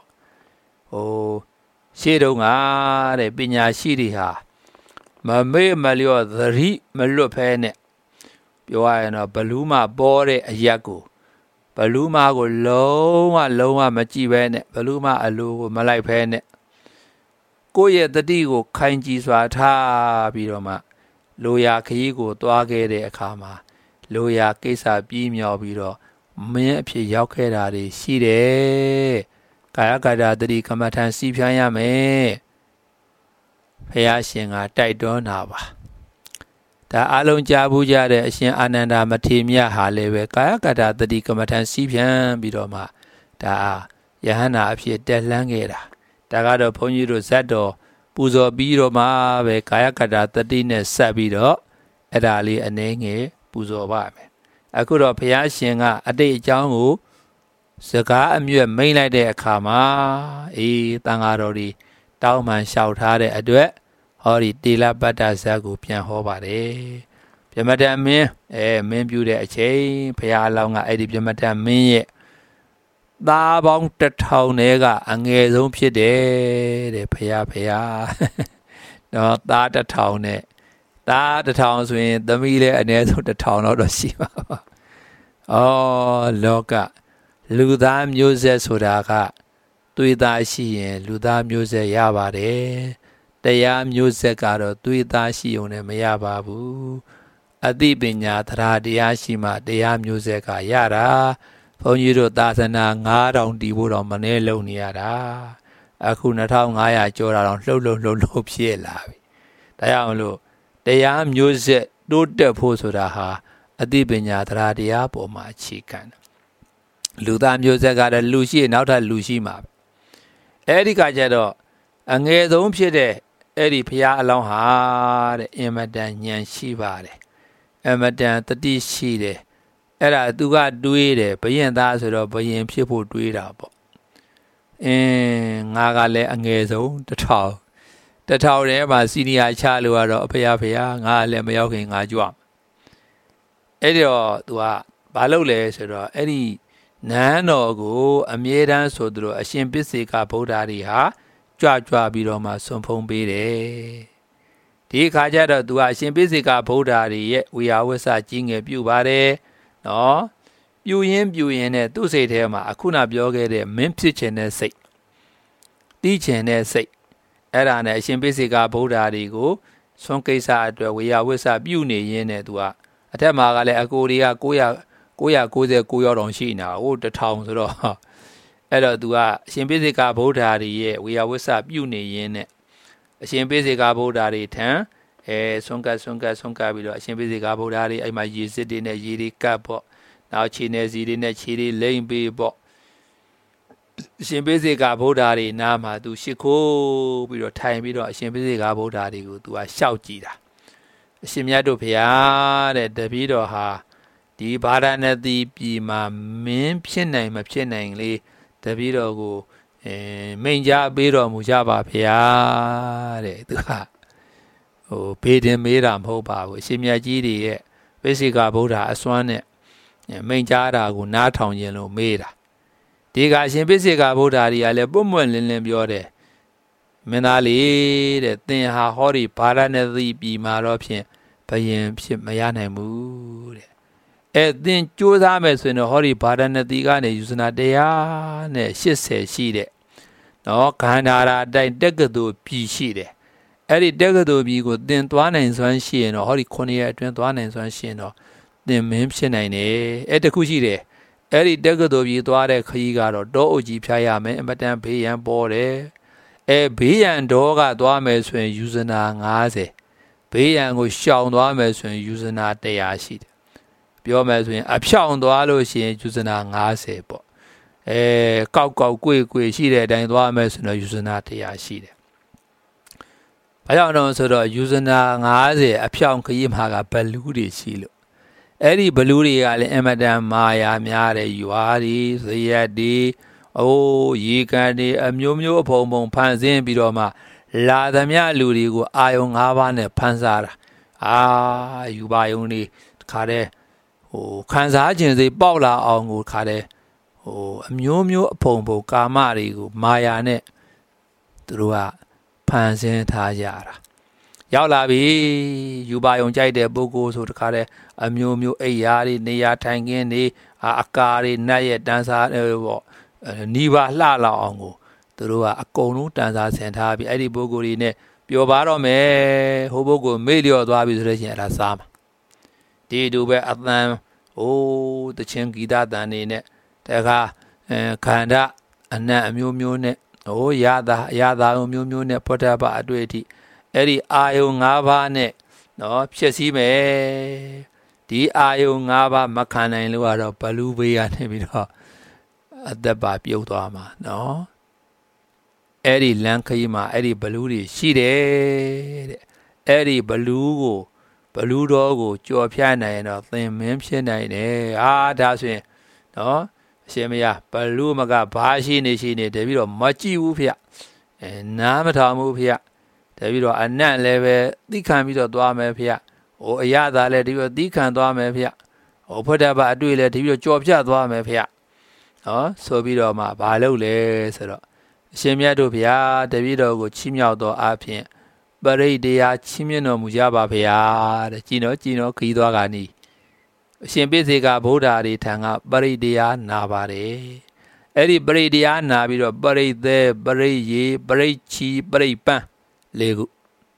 ရှေ့တုန်းကတဲ့ပညာရှိတွေဟာမမေ့မလျော့သတိမလွတ်ဖဲနဲ့ပြောရရင်တော့ဘလူးမပေါ်တဲ့အရက်ကိုဘလူးမကိုလုံးဝမကြည့်ပဲနဲ့ဘလူးမအလိုကိုမလိုက်ဖဲနဲ့ကိုယ့်ရဲ့တတိကိုခိုင်ကြည်စွာထားပြီးတော့မှလိုရာခရီးကိုသွားခဲ့တဲ့အခါမှာလိုရာကိစ္စပြီးမြောက်ပြီးတော့မင်းအဖြစ်ရောက်ခဲ့တာတွေရှိတယ်ကာယကတာတတိကမ္မထံစီးဖြန်းရမယ်ဖះရှင်ကတိုက်တွန်းတာပါဒါအလုံးကြားဘူးကြတဲ့အရှင်အာနန္ဒာမထေရမြတ်ဟာလည်းပဲကာယကတာတတိကမ္မထံစီးဖြန်းပြီးတော့မှဒါယဟန္တာအဖြစ်တက်လှမ်းခဲ့တာဒါကတော့ဘုန်းကြီးတို့ဇတ်တော်ပူဇော်ပြီးတော့မှပဲကာယကတာတတိနဲ့ဆက်ပြီးတော့အဲ့ဒါလေးအနည်းငယ်ပူဇော်ပါမယ်အခုတော့ဘုရားရှင်ကအတိတ်အကြောင်းကိုစကားအမြတ်မိန်လိုက်တဲ့အခါမှာတန်ဃာတော်တွေတောင်းပန်လျှောက်ထားတဲ့အတွက်ဟောဒီတေလပတ္တဇတ်ကိုပြန်ဟောပါတယ်ပြမတ္တမင်းမင်းပြုတဲ့အချိန်ဘုရားအလောင်းကအဲ့ဒီပြမတ္တမင်းရဲ့သားပေါင်း1000ထဲကအငယ်ဆုံးဖြစ်တယ်တဲ့ဘုရားနော်သား1000နဲ့သား1000ဆိုရင်သမီးလည်းအနည်းဆုံး1000တော့ရှိပါပါလောကလူသားမျိုးဆက်ဆိုတာကသွေးသားရှိရင်လူသားမျိုးဆက်ရပါတယ်တရားမျိုးဆက်ကတော့သွေးသားရှိုံနဲ့မရပါဘူးအသိပညာတရားတရားရှိမှတရားမျိုးဆက်ကရတာဘုန်းကြီးတို့သာသနာ9000တီးဖို့တော့မနေလုံးနေရတာအခု2500ကျော်တာတော့လှုပ်ဖြစ်လာပြီဒါကြောင့်မလို့တရားမျိုးဆက်တိုးတက်ဖို့ဆိုတာဟာအသိပညာတရားပေါ်မှာအခြေခံတယ်လူသားမျိုးဆက်ကလည်းလူရှိနောက်ထပ်လူရှိမှာအဲ့ဒီကကြတော့အငယ်ဆုံးဖြစ်တဲ့အဲ့ဒီဘုရားအလောင်းဟာတဲ့အင်မတန်ဉာဏ်ရှိပါတယ်အမတန်တတိရှိတယ်အဲ့ဒါသူကတွေးတယ်ဘယင်သားဆိုတော့ဘယင်ဖြစ်ဖို့တွေးတာပေါ့ငါကလည်းအငယ်ဆုံး1000ထဲမှာစီနီယာချလို့ကတော့အဖေငါလည်းမရောက်ခင်ငါကြွအဲ့တော့သူကဘာလုပ်လဲဆိုတော့အဲ့ဒီနန်းတော်ကိုအမြဲတမ်းဆိုသူတို့အရှင်ပစ္စေကဗုဒ္ဓတွေဟာကြွပြီးတော့မှဆွန်ဖုံးပေးတယ်ဒီခါကျတော့သူကအရှင်ပစ္စေကဗုဒ္ဓတွေရဲ့ဝေယဝစ္စကြီးငယ်ပြုပါတယ်နော်ပြုရင်းနဲ့သူ့စိတ်ထဲမှာအခုနပြောခဲ့တဲ့မင်းဖြစ်ခြင်းတဲ့စိတ်တီးခြင်းတဲ့စိတ်အဲ့ဒါနဲ့အရှင်ပစ္စေကဗုဒ္ဓတွေကိုဆွန်ကိစ္စအတွက်ဝေယဝစ္စပြုနေရင်းနဲ့သူကအထက်မှာကလည်းအကိုတွေက999ရောက်တောင်ရှိနေတာဟို1000ဆိုတော့အဲ့တော့သူကအရှင်ပစ္စေကဗုဒ္ဓတွေရဲ့ဝေယဝစ္စပြုနေရင်းနဲ့အရှင်ပစ္စေကဗုဒ္ဓတွေထံဆွန်ကပ်ပြီးတော့အရှင်ပစ္စေကဗုဒ္ဓတွေအဲ့မှာရေစစ်တွေနဲ့ရေတွေကပ်ပေါ့နောက်ခြေနဲ့စီတွေနဲ့ခြေတွေလိမ့်ပေးပေါ့အရှင်ပစ္စေကဗုဒ္ဓတွေနားမှာသူရှ िख ိုးပြီးတော့ထိုင်ပြီးတော့အရှင်ပစ္စေကဗုဒ္ဓတွေကိုသူကရှောက်ကြည့်တာအရှင်မြတ်တို့ဖျားတဲ့တပည့်တော်ဟာဒီဗာရာဏသီပြည်မှာမင်းဖြစ်နိုင်မဖြစ်နိုင်လေတပည့်တော်ကိုမိန်ကြားပေးတော်မူကြပါဗျာတဲ့သူကဘေးတင်မေးတာမဟုတ်ပါဘူးအရှင်မြတ်ကြီးတွေရဲ့ပစ္စေကဗုဒ္ဓအစွမ်းနဲ့မိန်ကြားတာကိုနားထောင်ခြင်းလို့မေးတာဒီကအရှင်ပစ္စေကဗုဒ္ဓတွေကလည်းပွတ်ပွတ်လင်းလင်းပြောတယ်မင်းသားလေးတဲ့သင်ဟာဟောဒီဗာရာဏသီပြည်မှာတော့ဖြင့်ဘယင်ဖြစ်မရနိုင်ဘူးတဲ့သင်ကြိုးစားမယ်ဆိုရင်တော့ဟောဒီဗာရာဏသီကနေယူဇနာ100နဲ့80ရှိတဲ့နော်ဂန္ဓာရာတိုက်တက္ကသိုလ်ပြည်ရှိတယ်အဲ့ဒီတက္ကသိုလ်ပြည်ကိုသင်သွားနိုင်စွမ်းရှိရင်တော့ဟောဒီ9ရက်အတွင်းသွားနိုင်စွမ်းရှိရင်တော့သင်မင်းဖြစ်နိုင်တယ်အဲ့တခုရှိတယ်အဲ့ဒီတက္ကသိုလ်ပြည်သွားတဲ့ခရီးကတော့တောအုပ်ကြီးဖြားရမယ်အမတန်ဘေးရန်ပေါ်တယ်ဘေးရန်တော့ကသွားမယ်ဆိုရင်ယူဇနာ90ဘေးရန်ကိုရှောင်သွားမယ်ဆိုရင်ယူဇနာ100ရှိတယ်ပြောမယ်ဆိုရင်အဖြောင်သွားလို့ရှိရင်ယူဇနာ90ပေါ့ကောက်ကွေရှိတဲ့အတိုင်းသွားမယ်ဆိုတော့ယူဇနာ100ရှိတယ်ဘာကြောင့်တော့ဆိုတော့ယူဇနာ90အဖြောင်ခရီးမှာကဘလူးတွေရှိလို့အဲ့ဒီဘလူးတွေကလည်းအမတန်မာယာများတဲ့ရွာတွေဇရက်တွေရေကန်တွေအမျိုးအဖုံဖန်ဆင်းပြီးတော့မှလာသမျှလူတွေကိုအာယုံ5ပါးနဲ့ဖန်ဆားတာယူပါယုံတွေတခါတည်းခံစားခြင်းစိတ်ပေါက်လာအောင်ကိုခါတယ်အမျိုးအဖုံကာမတွေကိုမာယာနဲ့သူတို့ကဖန်ဆင်းထားကြတာရောက်လာပြီယူပါယုံကြိုက်တဲ့ပုဂ္ဂိုလ်ဆိုတခါတဲ့အမျိုးအိယာတွေနေရာထိုင်ခင်းတွေအကာတွေနတ်ရဲ့တန်းစားပေါ့နီးပါလှလောက်အောင်ကိုသူတို့ကအကုန်လုံးတန်းစားဆင်ထားပြီးအဲ့ဒီပုဂ္ဂိုလ်တွေနဲ့ပျော်ပါတော့မယ်ဟိုပုဂ္ဂိုလ်မေ့လျော့သွားပြီဆိုလို့ရှိရင်အဲ့ဒါစားမှာဒီတူပဲအတန်တချင်းဂီတတန်နေနဲ့တခါခန္ဓာအနတ်အမျိုးနဲ့ရတာအမျိုးနဲ့ဖွတ်တပအတွေ့အထိအဲ့ဒီအာယုံ5ပါးနဲ့နော်ဖြစ်စည်းမယ်ဒီအာယုံ5ပါးမခံနိုင်လို့ကတော့ဘလူးဘေးကနေပြီးတော့အသက်ပါပြုတ်သွားမှာနော်အဲ့ဒီလမ်းခရီးမှာအဲ့ဒီဘလူးတွေရှိတယ်တဲ့အဲ့ဒီဘလူးတော်ကိုကြော်ဖြတ်နိုင်ရင်တော့သင်မင်းဖြစ်နိုင်တယ်ဒါဆိုရင်နော်အရှင်မရဘလူးမကဘာရှိနေတပြီးတော့မကြည့်ဘူးဖေနားမထောင်ဘူးဖေတပြီးတော့အနတ်လည်းပဲသိခံပြီးတော့သွားမယ်ဖေအရသာလည်းဒီပြီးသိခံသွားမယ်ဖေဖွတ်တပအတွေ့လည်းဒီပြီးတော့ကြော်ဖြတ်သွားမယ်ဖေနော်ဆိုပြီးတော့မှဘာလုပ်လဲဆိုတော့အရှင်မြတ်တို့ဗျာတပည့်တော်ကိုချီးမြှောက်သောအဖြစ်ပရိတရားချီးမြှင့်တော်မူကြပါဗျာတဲ့ကြည်နော်ခီးသွားကနီးအရှင်ပစ္စေကဗုဒ္ဓတွေထံကပရိတရားနာပါတယ်အဲ့ဒီပရိတရားနာပြီးတော့ပရိသေပရိယေပရိချီပရိပန်း၄ခု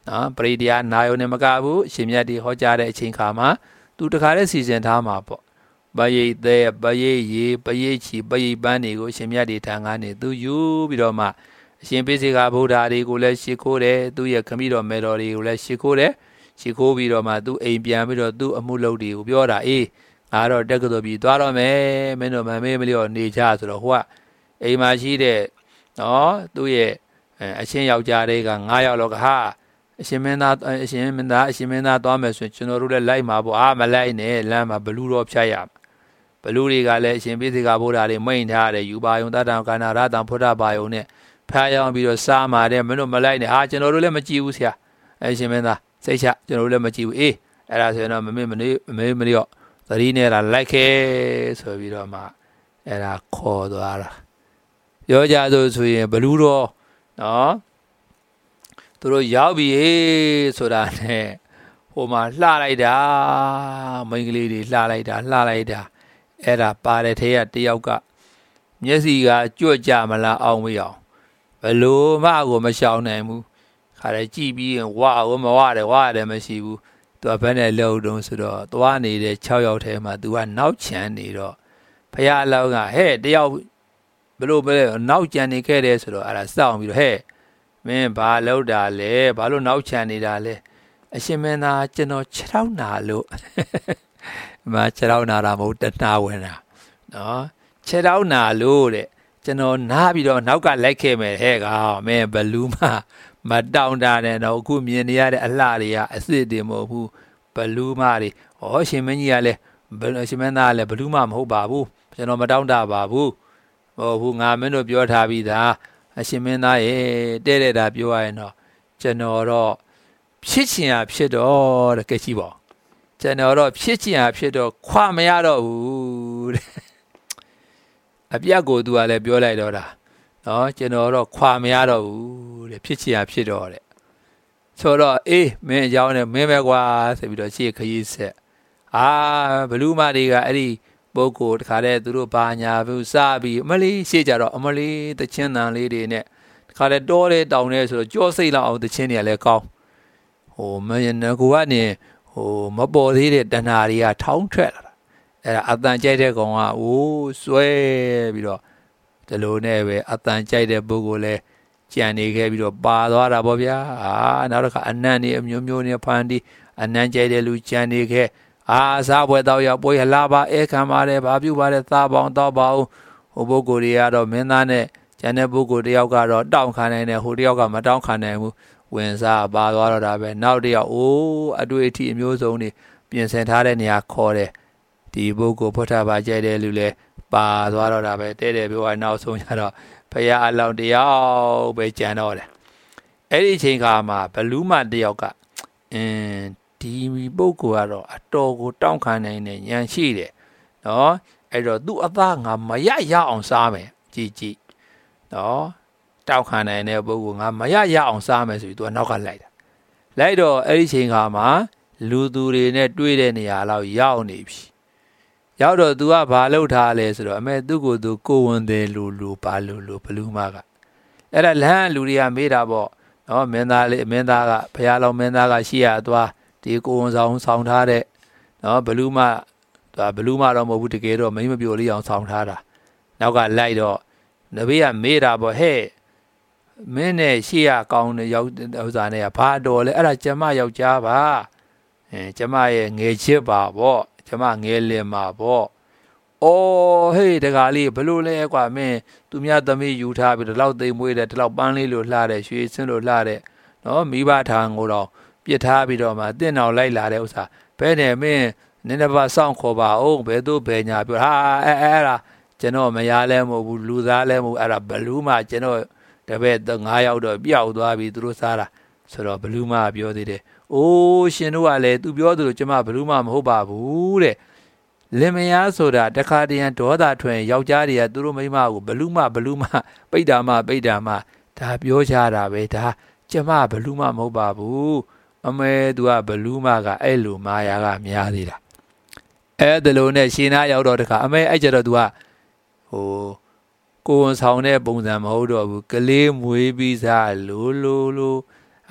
ပရိဒီယာနာယုံနဲ့မကဘူးအရှင်မြတ်ဒီဟောကြားတဲ့အချိန်ခါမှာသူတခါတည်းစီစဉ်ထားမှာပေါ့ပရိတ်သေးပရိတ်ရေပရိတ်ချီပရိတ်ပန်းတွေကိုအရှင်မြတ်ဒီထံကနေသူယူပြီးတော့မှအရှင်ပိစိကဗုဒ္ဓတွေကိုလည်းရှ िख ိုးတယ်သူရဲ့ခမိတော်မေတော်တွေကိုလည်းရှ िख ိုးတယ်ရှ िख ိုးပြီးတော့မှသူအိမ်ပြန်ပြီးတော့သူအမှုလုပ်တွေကိုပြောတာအေးငါတော့တက္ကသိုလ်ပြီးသွားတော့မယ်မင်းတို့မမေးမလျော့နေကြဆိုတော့ဟိုကအိမ်မှာရှိတဲ့နော်သူရဲ့အရှင်ယောက်ျားတွေက9ယောက်လောက်ကဟာအရှင်မင်းသားသွားမယ်ဆိုရင်ကျွန်တော်တို့လည်းလိုက်မှာပေါ့မလိုက်နဲ့လမ်းမှာဘလူတော်ဖြတ်ရဘလူတွေကလည်းအရှင်ပိစိကဗုဒ္ဓတွေမိန့်ထားတယ်ယူပါယုံတတံကာဏရတံဖုဒ္ဓဘာယုံနဲ့ဖျားရောက်ပြီးတော့စားမှာတဲ့မင်းတို့မလိုက်နဲ့ကျွန်တော်တို့လည်းမကြည့်ဘူးဆရာအရှင်မင်းသားစိတ်ချကျွန်တော်တို့လည်းမကြည့်ဘူးအေးအဲ့ဒါဆိုရင်တော့မမေ့မလျော့သတိနဲ့လိုက်ခဲ့ဆိုပြီးတော့မှအဲ့ဒါခေါ်သွားတာပြောကြဆိုရင်ဘလူတော်နော်သူတို့ရောက်ပြီဆိုတာနဲ့ဟိုမှာလှလိုက်တာမိန်းကလေးတွေလှလိုက်တာအဲ့ဒါပါတဲ့ထဲကတယောက်ကမျက်စိကကြွကြမလားအောင်မရအောင်ဘလို့မှကိုမရှောင်နိုင်ဘူးခါတယ်ကြည့်ပြီးရင်ဝရတယ်မရှိဘူးသူကဘယ်နဲ့လှုပ်တုံးဆိုတော့သွားနေတဲ့6ယောက်ထဲမှာသူကနောက်ချန်နေတော့ဖះအလောင်းကဟဲ့တယောက်ဘလို့ပဲနောက်ချန်နေခဲ့တယ်ဆိုတော့အဲ့ဒါစောင့်ပြီးတော့ဟဲ့မင်းဘာလုပ်တာလဲဘာလို့နောက်ချန်နေတာလဲအရှင်မင်းသားကျွန်တော်6ထောက်နာလို့မ6ထောက်နာတာမဟုတ်တနာဝင်တာနော်6ထောက်နာလို့တဲ့ကျွန်တော်နားပြီးတော့နောက်ကလိုက်ခဲ့မယ်ဟဲ့ကောင်မင်းဘလူးမတောင်းတာနဲ့တော့အခုမြင်နေရတဲ့အလှတွေကအစ်စ်တွေမဟုတ်ဘူးဘလူးမတွေရှင်မင်းကြီးကလည်းရှင်မင်းသားကလည်းဘလူးမမဟုတ်ပါဘူးကျွန်တော်မတောင်းတာပါဘူးဟုတ်ငါမင်းတို့ပြောထားပြီးသားအရှင်မင်းသားရဲ့တဲ့တာပြောရရင်တော့ကျွန်တော်တော့ဖြစ်ချင်ရဖြစ်တော့တဲ့ကဲကြည့်ပါကျွန်တော်တော့ဖြစ်ချင်ရဖြစ်တော့ခွာမရတော့ဘူးတဲ့အပြတ်ကိုသူကလည်းပြောလိုက်တော့တာနော်ကျွန်တော်တော့ခွာမရတော့ဘူးတဲ့ဖြစ်ချင်ရဖြစ်တော့တဲ့ဆိုတော့အေးမင်းအကြောင်းနဲ့မင်းပဲကွာဆိုပြီးတော့ရှေ့ခရီးဆက်ဘလူးမတွေကအဲ့ဒီပုဂ္ဂိုလ်တခါတည်းသူတို့ဘာညာဘူးစပြီးအမလေးရှေ့ကြတော့အမလေးတချင်းတန်လေးတွေနဲ့တခါတည်းတောတဲ့တောင်တဲ့ဆိုတော့ကြောစိတ်လောက်အောင်တချင်းတွေကလည်းကောင်းမင်းငကိုကနေမပေါ်သေးတဲ့တဏှာတွေကထောင်းထွက်လာတာအဲ့ဒါအတန်ကြိုက်တဲ့ကောင်ကစွဲပြီးတော့ဒီလိုနဲ့ပဲအတန်ကြိုက်တဲ့ပုဂ္ဂိုလ်လဲကြံနေခဲ့ပြီးတော့ပါသွားတာပေါ့ဗျာနောက်တစ်ခါအနံ့နေအမျိုးမျိုးနဲ့ဖန်တီးအနံ့ကြိုက်တဲ့လူကြံနေခဲ့စားပွဲတော့ရောက်ပွဲလာပါအဲခံပါတယ်ဘာပြုပါတယ်သားပေါင်းတော့ပါဦးဟိုပုဂ္ဂိုလ်တွေကတော့မင်းသားနဲ့ကျန်တဲ့ပုဂ္ဂိုလ်တယောက်ကတော့တောင်းခံနိုင်တယ်ဟိုတယောက်ကမတောင်းခံနိုင်ဘူးဝင်စားပါသွားတော့တာပဲနောက်တယောက်အတွေ့အထိအမျိုးစုံတွေပြင်ဆင်ထားတဲ့နေရာခေါ်တယ်ဒီပုဂ္ဂိုလ်ဖွတ်ထားပါကြိုက်တဲ့လူလဲပါသွားတော့တာပဲတဲ့ပြောနောက်ဆုံးကျတော့ဖရာအလောင်းတယောက်ပဲကြံတော့တယ်အဲ့ဒီအချိန်ခါမှာဘလူးမတယောက်ကဒီပုဂ္ဂိုလ်ကတော့အတော်ကိုတောင်းခံနိုင်တဲ့ဉာဏ်ရှိတယ်နော်အဲ့တော့သူ့အသားငါမရအောင်စားမယ်ကြည်နော်တောက်ခံနိုင်တဲ့ပုဂ္ဂိုလ်ငါမရအောင်စားမယ်ဆိုပြီးသူကနောက်ကလိုက်တော့အဲ့ဒီချိန်ခါမှာလူသူတွေနဲ့တွေ့တဲ့နေရာလောက်ရောက်နေပြီရောက်တော့သူကဘာလုပ်ထားလဲဆိုတော့အမေသူ့ကိုယ်သူကိုဝန်တယ်လူဘာလူဘလူးမကအဲ့ဒါလမ်းလူတွေကမေးတာပေါ့နော်မင်းသားကဘုရားလောင်းမင်းသားကရှိရသွားဒီကိုဝန်ဆောင်ထားတဲ့နော်ဘလူးမတော့မဟုတ်ဘူးတကယ်တော့မိမပြိုလေးအောင်ဆောင်ထားတာနောက်ကလိုက်တော့နဘေးကမေးတာပေါ့ဟဲ့မင်းနဲ့ရှေ့ရကောင်းတဲ့ရောက်ဥစ္စာနဲ့ဘာတော်လဲအဲ့ဒါကျမယောက်ျားပါကျမရဲ့ငယ်ချစ်ပါပေါ့ကျမငယ်လင်ပါပေါ့ဟေးတကားလေးဘလို့လဲကွာမင်းသူများသမီးယူထားပြီးဒီလောက်သိမ်မွေးတယ်ဒီလောက်ပန်းလေးလို့လှတယ်ရွှေစင်းလို့လှတယ်နော်မိဘထံကိုတော့ပြစ်ထားပြီးတော့မှတင့်တော်လိုက်လာတဲ့ဥစ္စာဘယ်နဲ့မင်းနည်းနည်းပါစောင့်ခေါ်ပါအောင်ဘယ်သူဘယ်ညာပြောအဲ့ဒါကျွန်တော်မရလဲမဟုတ်ဘူးလူသားလဲမဟုတ်အဲ့ဒါဘလူးမှကျွန်တော်တပည့်9ယောက်တော့ပျောက်သွားပြီသူတို့စားတာဆိုတော့ဘလူးမပြောသေးတယ်ရှင်တို့ကလည်းသူပြောသလိုကျမဘလူးမမဟုတ်ပါဘူးတဲ့လင်မယားဆိုတာတခါတရံဒေါသထွင်ယောက်ျားတွေကသူတို့မိန်းမကိုဘလူးမပိတ်တာမှဒါပြောကြတာပဲဒါကျမဘလူးမမဟုတ်ပါဘူးအမေသူကဘလူးမကအဲ့လိုမာယာကများသေးတာအဲ့ဒါလိုနဲ့ရှင်နာရောက်တော့တခါအမေအဲ့ကြတော့သူကကိုဝန်ဆောင်တဲ့ပုံစံမဟုတ်တော့ဘူးကလေးမွေးပြီးစားလို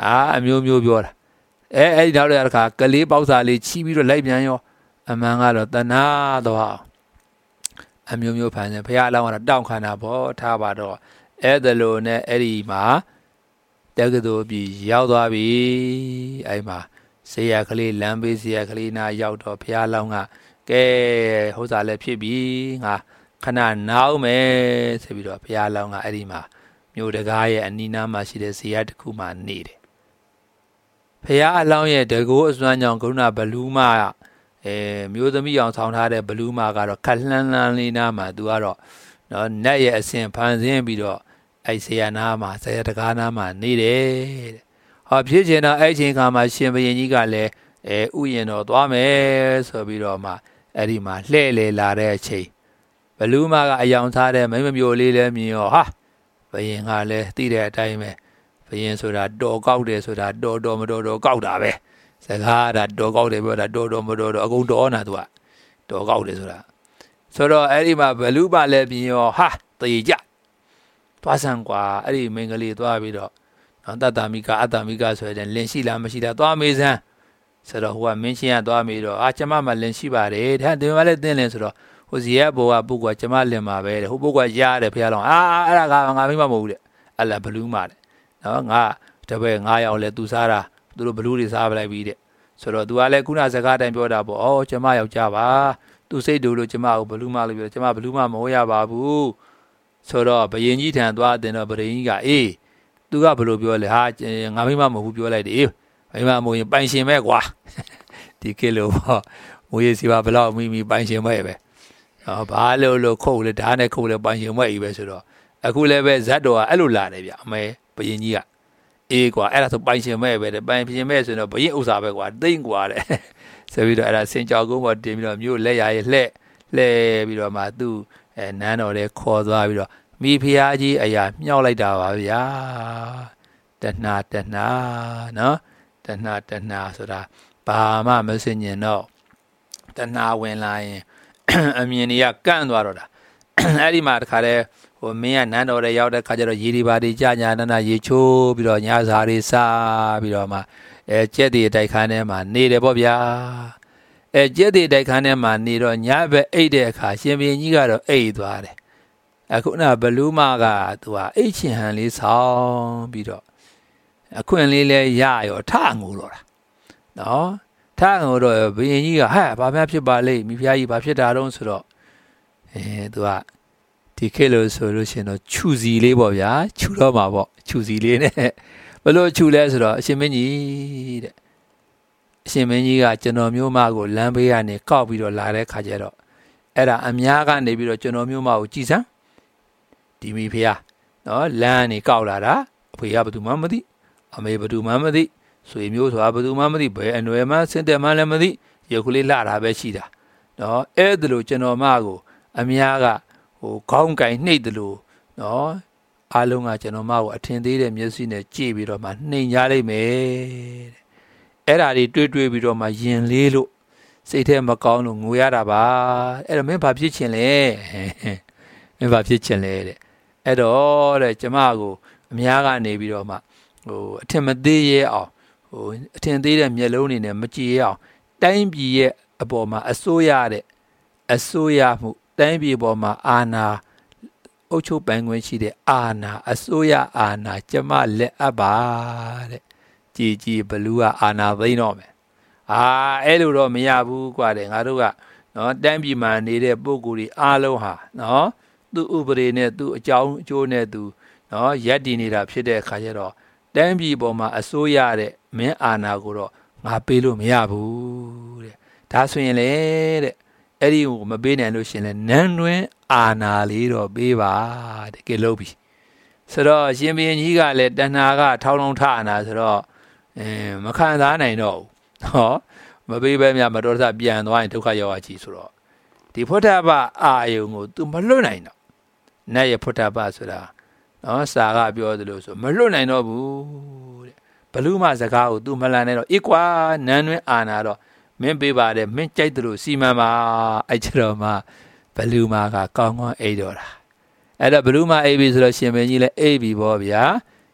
မျိုးမျိုးပြောတာအဲ့ဒီနောက်တဲ့အခါကလေးပေါက်စာလေးချီးပြီးတော့လိုက်ပြန်ရောအမှန်ကတော့တဏှာတော့အမျိုးမျိုးဖန်ဆင်းဘုရားအလောင်းကတော့တောင့်ခန္ဓာပေါ့ထားပါတော့အဲ့ဒါလိုနဲ့အဲ့ဒီမှာတက္ကသိုလ်ပြည်ရောက်သွားပြီအဲ့မှာဇေယျကလေးလမ်းဘေးဇေယျကလေးနာရောက်တော့ဘုရားအလောင်းကကဲဟိုစားလည်းဖြစ်ပြီငါခဏနောက်မယ်ဆိုပြီးတော့ဘုရားအလောင်းကအဲ့ဒီမှာမြို့တကားရဲ့အနီးနားမှာရှိတဲ့ဇေယျတစ်ခုမှာနေတယ်ဘုရားအလောင်းရဲ့တကူအစွမ်းကြောင့်ကရုဏာဘလူးမမျိုးသမီးအောင်ဆောင်ထားတဲ့ဘလူးမကတော့ခက်လှမ်းလှမ်းလေးနားမှာသူကတော့နော်နတ်ရဲ့အစဉ်ဖန်ဆင်းပြီးတော့အဲ့ဇေယျနားမှာဇေယျတကားနားမှာနေတယ်တဲ့ဟောဖြစ်ချင်တော့အဲ့ချိန်ခါမှာရှင်ဘုရင်ကြီးကလည်းဥယျာဉ်တော်သွားမယ်ဆိုပြီးတော့မှအဲ့ဒီမှာလှဲ့လေလာတဲ့အချိန်ဘလူးမကအယောင်စားတဲ့မိမမျိုးလေးလည်းမြင်ရောဟာဘုရင်ကလည်းသိတဲ့အတိုင်းပဲဘုရင်ဆိုတာတော်ကောက်တယ်ဆိုတာတော်မတော်ကောက်တာပဲစကားဒါတော်ကောက်တယ်ပြောတာတော်မတော်အကုန်တော်နာသူကတော်ကောက်တယ်ဆိုတာဆိုတော့အဲ့ဒီမှာဘလူးမလည်းမြင်ရောဟာတည်ကြသွားဆန်းကွာအဲ့ဒီမိန်းကလေးသွားပြီးတော့နော်တတမိကအတ္တမိကဆိုတဲ့လင်ရှိလားမရှိလားသွားမေးစမ်းဆိုတော့ဟိုကမင်းချင်းကသွားမေးတော့ကျမမှလင်ရှိပါတယ်ဒါဒီမှာလည်းတင်းလင်ဆိုတော့ဟိုဇီယဘောကပုဂ္ဂိုလ်ကျမလင်မှာပဲတဲ့ဟိုပုဂ္ဂိုလ်ရတယ်ဖះလောင်းအဲ့ဒါကငါမိမမဟုတ်ဘူးတဲ့အလဘလူးမတဲ့နော်ငါတပည့်9ယောက်လဲသူစားတာသူတို့ဘလူးတွေစားပလိုက်ပြီတဲ့ဆိုတော့သူကလည်းခုနစကားတိုင်းပြောတာပေါ့ဩကျမယောက်ျားပါသူစိတ်တူလို့ကျမကိုဘလူးမလို့ပြောကျမဘလူးမမဟုတ်ရပါဘူးဆိုတော့ဘယင်ကြီးထံသွားတင်တော့ဘယင်ကြီးကသူကဘယ်လိုပြောလဲဟာငါမိမမဟုတ်ဘူးပြောလိုက်တယ်မိမမို့ရင်ပိုင်ရှင်ပဲကွာဒီကိလို့ပေါ့မိုးရစီပါဘလောက်မိပိုင်ရှင်ပဲဘာလို့ခုတ်လေဓာတ်နဲ့ခုတ်လေပိုင်ရှင်ပဲပဲဆိုတော့အခုလည်းပဲဇတ်တော်ကအဲ့လိုလာတယ်ဗျအမေဘယင်ကြီးကကွာအဲ့ဒါဆိုပိုင်ရှင်ပဲတဲ့ပိုင်ရှင်ပဲဆိုတော့ဘယင်ဥစ္စာပဲကွာတိမ့်ကွာတဲ့ဆိုပြီးတော့အဲ့ဒါစင်ကြောက်ကုန်းပေါ်တင်ပြီးတော့မြို့လက်ရရဲ့လှဲ့ပြီးတော့မှသူ့နန်းတော်လေးခေါ်သွားပြီးတော့မိဖုရားကြီးအရာမြောက်လိုက်တာပါဗျာတဏှာနော်တဏှာဆိုတာဘာမှမစင်ញင်တော့တဏှာဝင်လာရင်အမြင်တွေကကန့်သွားတော့တာအဲ့ဒီမှာတခါတည်းဟိုမင်းကနန်းတော်တွေရောက်တဲ့ခါကျတော့ရေဒီပါတွေကြာညာနာရေချိုးပြီးတော့ညစာတွေစားပြီးတော့မှကျက်တွေတိုက်ခန်းထဲမှာနေတယ်ပေါ့ဗျာကျက်တွေတိုက်ခန်းထဲမှာနေတော့ညဘက်အိတ်တဲ့အခါရှင်ဘုရင်ကြီးကတော့အိတ်သွားတယ်အခုနဘလူးမကသူကအိတ်ချင်ဟန်လေးဆောင်ပြီးတော့အခွင့်လေးလဲရရောထငိုတော့တာနော်ထငိုတော့ဘုရင်ကြီးကဟာဘာမှဖြစ်ပါလိမ့်မိဖုရားကြီးဘာဖြစ်တာတုံးဆိုတော့သူကဒီခေတ်လို့ဆိုလို့ရှင်တော့ခြူစီလေးပေါ့ဗျာခြူတော့မှာပေါ့ခြူစီလေးနဲ့ဘလို့ခြူလဲဆိုတော့အရှင်မင်းကြီးတဲ့အရှင်မင်းကြီးကကျွန်တော်မျိုးမကိုလမ်းဘေးကနေကောက်ပြီးတော့လာတဲ့ခါကျတော့အဲ့ဒါအများကနေပြီးတော့ကျွန်တော်မျိုးမကိုကြည်စမ်းဒီမိဖုရားနော်လမ်းနေကောက်လာတာအဖေကဘယ်သူမှမသိအမေဘယ်သူမှမသိဆွေမျိုးဆိုတာဘယ်သူမှမသိဘယ်အနွယ်မှစင်တယ်မှလည်းမသိရုပ်ကလေးလှတာပဲရှိတာနော်အဲ့ဒါလို့ကျွန်တော်မကိုအများကဟိုခေါင်းကင်နှိပ်တယ်လို့နော်အားလုံးကကျွန်တော်မကိုအထင်သေးတဲ့မျက်စိနဲ့ကြည့်ပြီးတော့မှနှိမ်ကြလိုက်မယ်တဲ့အဲ့ဒါတွေတွေးပြီးတော့မှယင်လေးလို့စိတ်ထဲမကောင်းလို့ငိုရတာပါအဲ့တော့မင်းဘာဖြစ်ချင်လဲမင်းဘာဖြစ်ချင်လဲတဲ့အဲ့တော့တဲ့ကျမကိုအများကနေပြီးတော့မှဟိုအထင်မသေးရဲအောင်ဟိုအထင်သေးတဲ့မျက်လုံးတွေနဲ့မကြည့်ရအောင်တိုင်းပြည်ရဲ့အပေါ်မှာအစိုးရမှုတိုင်းပြည်ပေါ်မှာအာဏာအုပ်ချုပ်ပိုင်ခွင့်ရှိတဲ့အာဏာအစိုးရအာဏာကျမလက်အပ်ပါတဲ့ကြည်ဘလူးကအာဏာသိမ်းတော့မယ်အဲ့လိုတော့မရဘူးကွာတဲ့ငါတို့ကနော်တိုင်းပြည်မှာနေတဲ့ပုဂ္ဂိုလ်တွေအားလုံးဟာနော်သူ့ဥပဒေနဲ့သူ့အကြောင်းအကျိုးနဲ့သူနော်ရက်တည်နေတာဖြစ်တဲ့အခါကျတော့တိုင်းပြည်ပေါ်မှာအစိုးရတဲ့မင်းအာဏာကိုတော့ငါပေးလို့မရဘူးတဲ့ဒါဆိုရင်လေတဲ့အဲ့ဒီကိုမပေးနိုင်လို့ရှင်လဲနန်းတွင်အာဏာလေးတော့ပေးပါတဲ့ကဲလို့ပြီဆိုတော့ရှင်ဘုရင်ကြီးကလည်းတဏှာကထောင်းထောင်းထအာဏာဆိုတော့မခံစားနိုင်တော့ဘူးနော်မပေးဘဲမြမတော်တဆပြန်သွားရင်ဒုက္ခရောက်ရချီဆိုတော့ဒီဖုဒ္ဓဘာအာယုံကို तू မလွတ်နိုင်တော့နတ်ရဲ့ဖုဒ္ဓဘာဆိုတာနော်စာကပြောသလိုဆိုမလွတ်နိုင်တော့ဘူးတဲ့ဘလူးမစကားကို तू မလန်နဲ့တော့ကွာနန်းတွင်အာဏာတော့မင်းပေးပါတယ်မင်းကြိုက်တယ်လို့စီမံပါအဲ့ကျတော့မှဘလူးမကကောင်းကောင်းအိတ်တော့တာအဲ့တော့ဘလူးမအိတ်ပြီဆိုတော့ရှင်မင်းကြီးလည်းအိတ်ပြီပေါ့ဗျာ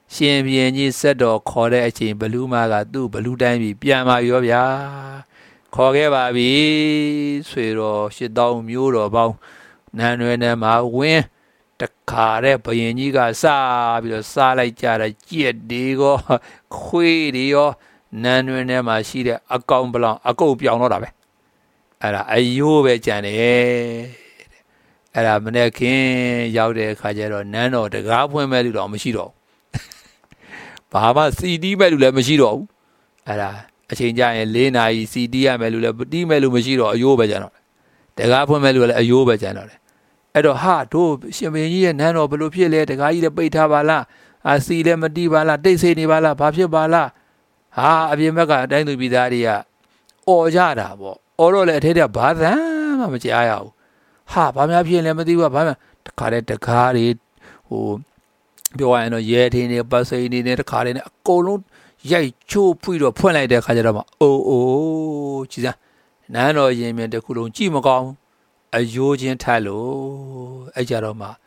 ရှင်ဘုရင်ကြီးဆက်တော်ခေါ်တဲ့အချိန်ဘလူးမကသူ့ဘလူးတိုင်းပြီးပြန်มาရောဗျာခေါ်ခဲ့ပါပြီဆွေတော်8000မျိုးတော်ပေါင်းနန်းရွယ်ထဲမှာဝင်းတခါတဲ့ဘုရင်ကြီးကစားပြီးတော့စားလိုက်ကြတဲ့ကြက်တွေရောခွေးတွေရောနန်းရွယ်ထဲမှာရှိတဲ့အကောင်ပလောင်အကုတ်ပြောင်တော့တာပဲအဲ့ဒါအယိုးပဲကြံတယ်အဲ့ဒါမနေ့ခင်ရောက်တဲ့အခါကျတော့နန်းတော်တကားဖွင့်မဲ့လူတော့မရှိတော့ဘာမှစီတီးမဲ့လူလည်းမရှိတော့ဘူးအဲ့ဒါအချိန်ကျရင်4နာရီစီတီးရမယ်လူလည်းတီးမဲ့လူမရှိတော့အယိုးပဲကြံတော့တကားဖွင့်မဲ့လူလည်းအယိုးပဲကြံတော့တယ်အဲ့တော့ဟာတို့ရှင်ဘုရင်ကြီးရဲ့နန်းတော်ဘယ်လိုဖြစ်လဲတကားကြီးလည်းပိတ်ထားပါလားစီလည်းမတီးပါလားတိတ်ဆိတ်နေပါလားဘာဖြစ်ပါလားဟာအပြင်ဘက်ကအတိုင်းသူပြည်သားတွေကအော်ကြတာပေါ့အော်တော့လည်းအထက်ထဘာသာမှမကြားရဘူးဟာဘာများဖြစ်လဲမသိဘူးဘာမှတခါတည်းတကားတွေဟိုပြောရရင်တော့ရဲထင်းတွေပတ်စိန်တွေနဲ့တခါတည်းနဲ့အကုန်လုံးရိုက်ချိုးဖွင့်လိုက်တဲ့ခါကျတော့မှအိုးကြည်စမ်းနန်းတော်ရင်မြင်တစ်ခုလုံးကြည့်မကောင်းအယိုးချင်းထက်လို့အဲ့ကြတော့မှ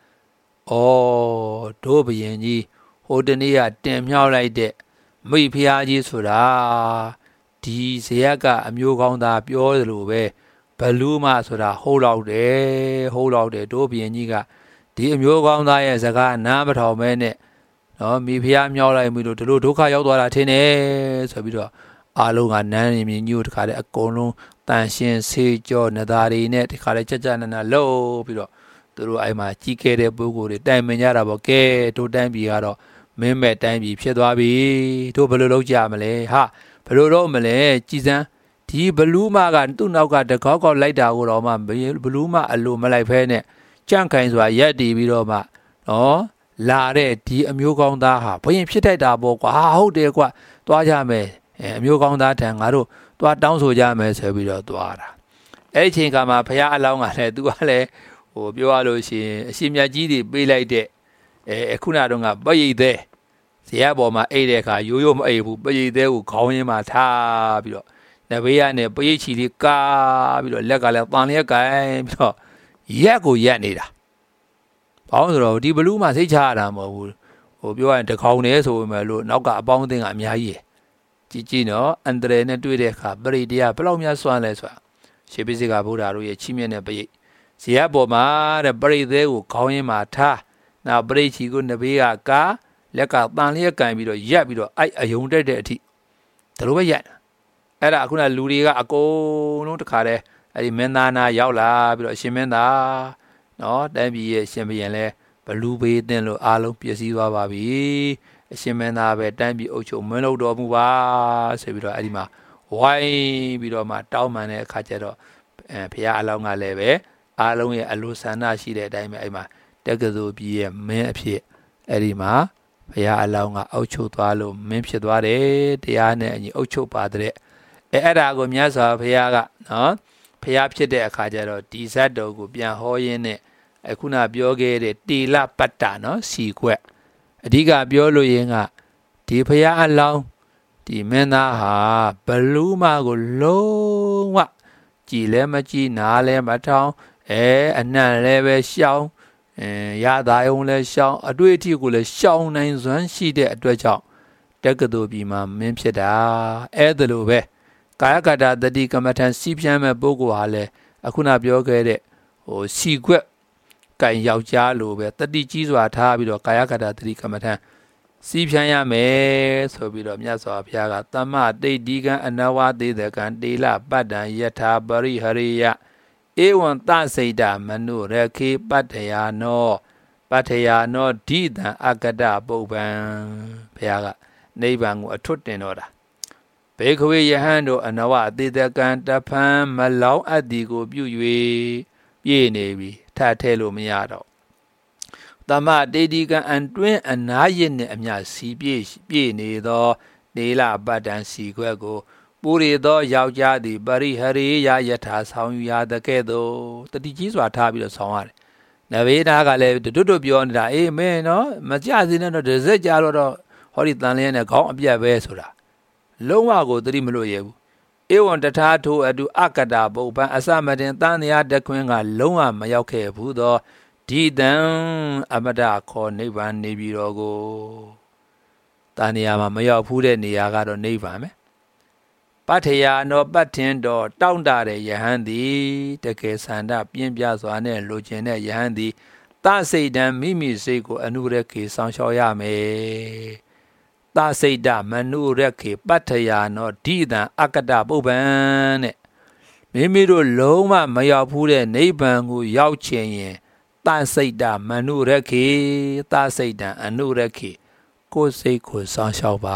တို့ဘုရင်ကြီးဟိုတနေ့ကတင်မြောက်လိုက်တဲ့မိဖုရားကြီးဆိုတာဒီဇေယျကအမျိုးကောင်းသားပြောသလိုပဲဘလူးမဆိုတာဟုတ်တော့တယ်တို့ဘုရင်ကြီးကဒီအမျိုးကောင်းသားရဲ့စကားနားမထောင်မဲနဲ့နော်မိဖုရားမြောက်လိုက်ပြီလို့ဒီလိုဒုက္ခရောက်သွားတာထင်တယ်ဆိုပြီးတော့အားလုံးကနန်းနေမြင်ညို့တခါတည်းအကုန်လုံးတန်ရှင်းဆေးကြောနသားတွေနဲ့တခါတည်းကြနလှုပ်ပြီးတော့သူတို့အဲ့မှာကြီးခဲ့တဲ့ပုဂ္ဂိုလ်တွေတိုင်ပင်ကြတာပေါ့ကဲတို့တိုင်းပြည်ကတော့မင်းမဲ့တိုင်းပြည်ဖြစ်သွားပြီတို့ဘယ်လိုလုပ်ကြမလဲဟာဘယ်လိုတော့မလဲကြည်စမ်းဒီဘလူးမကသူ့နောက်ကတကောက်လိုက်တာကိုတော့မှဘလူးမအလိုမလိုက်ဖဲနဲ့ကြန့်ခိုင်စွာရက်တည်ပြီးတော့မှနော်လာတဲ့ဒီအမျိုးကောင်းသားဟာဘုရင်ဖြစ်တတ်တာပေါ့ကွာဟုတ်တယ်ကွာသွားကြမယ်အမျိုးကောင်းသားထံငါတို့သွားတောင်းဆိုကြမယ်ဆိုပြီးတော့သွားတာအဲ့ဒီချိန်ကမှဘုရားအလောင်းကလည်းသူကလည်းဟိုပြောရလို့ရှိရင်အရှင်မြတ်ကြီးတွေပေးလိုက်တဲ့ခုနတော့ကပရိသေဇေယျပေါ်မှာအိတ်တဲ့အခါရိုးမအိတ်ဘူးပရိသေကိုခေါင်းရင်းမှာထားပြီးတော့နဘေးကနေပရိတ်ချီလေးကားပြီးတော့လက်ကလည်းတန်လျက်ကိုင်းပြီးတော့ရက်ကိုရက်နေတာဘာလို့ဆိုတော့ဒီဘလူးမှာစိတ်ချရတာမဟုတ်ဘူးဟိုပြောရရင်တခေါင်နေဆိုပေမဲ့လို့နောက်ကအပေါင်းအသင်းကအများကြီးကြည့်နော်အန္တရာယ်နဲ့တွေ့တဲ့အခါပရိတရားဘယ်လောက်များစွမ်းလဲဆိုတာရှေးပိစိကဗုဒ္ဓတို့ရဲ့ချီးမြှင့်တဲ့ပရိတ်ဇေယျပေါ်မှာတဲ့ပရိသေကိုခေါင်းရင်းမှာထားနောက်ပရိတ်ချီကိုနဘေးကကားလက်ကတန်လျက်ကင်ပြီးတော့ရက်ပြီးတော့အဲ့အယုံတက်တဲ့အထိဒါလိုပဲရက်အဲ့ဒါအခုနလူတွေကအကုန်လုံးတခါတည်းအဲ့ဒီမင်းသားနာရောက်လာပြီးတော့အရှင်မင်းသားနော်တိုင်းပြည်ရဲ့ရှင်ဘုရင်လဲဘလူးဘေးတင်လို့အားလုံးပျက်စီးသွားပါပြီအရှင်မင်းသားပဲတိုင်းပြည်အုပ်ချုပ်မင်းလုပ်တော်မူပါဆိုပြီးတော့အဲ့ဒီမှာဝိုင်းပြီးတော့မှတောင်းပန်တဲ့အခါကျတော့ဘုရားအလောင်းကလည်းပဲအားလုံးရဲ့အလိုဆန္ဒရှိတဲ့အတိုင်းပဲအဲ့မှာတက္ကသိုလ်ပြည်ရဲ့မင်းအဖြစ်အဲ့ဒီမှာဘုရားအလောင်းကအုပ်ချုပ်သွားလို့မင်းဖြစ်သွားတယ်တရားနဲ့အညီအုပ်ချုပ်ပါတဲ့အဲ့ဒါကိုမြတ်စွာဘုရားကနော်ဘုရားဖြစ်တဲ့အခါကျတော့ဒီဇတ်တော်ကိုပြန်ဟောရင်းနဲ့အခုနပြောခဲ့တဲ့တေလပတ္တနော်စီခွက်အဓိကပြောလို့ရင်းကဒီဘုရားအလောင်းဒီမင်းသားဟာဘလူးမကိုလုံးဝကြည်လည်းမကြည်နားလည်းမထောင်အနံ့လည်းပဲရှောင်းရသာယုံလည်းရှောင်းအတွေ့အထိကိုလည်းရှောင်းနိုင်စွမ်းရှိတဲ့အတွက်ကြောင့်တက္ကသိုလ်ပြည်မှာမင်းဖြစ်တာအဲ့ဒါလိုပဲကာယကတ္တတတိကမ္မထံစီပြမ်းမဲ့ပုဂ္ဂိုလ်ဟာလည်းအခုနပြောခဲ့တဲ့ဟိုစီခွက်ကင်ယောက်ျားလိုပဲတတိကြီးစွာထားပြီးတော့ကာယကတ္တတတိကမ္မထံစီပြမ်းရမယ်ဆိုပြီးတော့မြတ်စွာဘုရားကသမ္မတိတ်ဒီကံအနဝသေးတကံတေလပတ္တံယထာပရိဟရိယဧဝံသစိတမနုရခေပတ္ထယာနောဒိတံအကတပုပ္ပံဘုရားကနိဗ္ဗာန်ကိုအထွတ်တင်တော့တာဘေခဝေယဟန်တို့အနဝသေတကံတဖန်မလောင်းအပ်ဒီကိုပြု၍ပြည့်နေပြီထထဲလို့မရတော့သမတေဒီကံအတွင်းအနာရစ်နဲ့အမြစီပြည့်နေသောနေလပတ္တံစီခွက်ကိုပူရီသောယောက်ျားသည်ပရိဟရိယယထာဆောင်ယူရတဲ့ကဲ့သို့တတိကြီးစွာထားပြီးတော့ဆောင်ရတယ်နဗေဒာကလည်းတွတ်ပြောနေတာအေးမင်းနော်မကြစေနဲ့တော့တစ်စက်ကြတော့ဟောဒီတန်လျက်နဲ့ခေါင်းအပြတ်ပဲဆိုတာလုံးဝကိုသတိမလို့ရဘူးဧဝံတထာထိုအတုအကတပုပ္ပံအစမတင်တန်တရားတခွင်းကလုံးဝမရောက်ခဲ့ဘူးသောဒီတံအမတခေါ်နိဗ္ဗာန်နေပြီတော်ကိုတာနေရာမှာမရောက်ဘူးတဲ့နေရာကတော့နိဗ္ဗာန်ပဲပဋ္ဌယာနောပဋ္ဌင်တော်တောင့်တတဲ့ယဟန်သည်တကယ်ဆန္ဒပြင်းပြစွာနဲ့လိုချင်တဲ့ယဟန်သည်သစိတ်တံမိမိစိတ်ကိုအနုရခေဆောင်ရှောက်ရမယ်သစိတ်တမနုရခေပဋ္ဌယာနောဓိတံအကတပုပ္ပံတဲ့မိမိတို့လုံးဝမရောက်ဘူးတဲ့နိဗ္ဗာန်ကိုရောက်ချင်ရင်သစိတ်တမနုရခေသစိတ်တံအနုရခေကိုယ်စိတ်ကိုဆောင်ရှောက်ပါ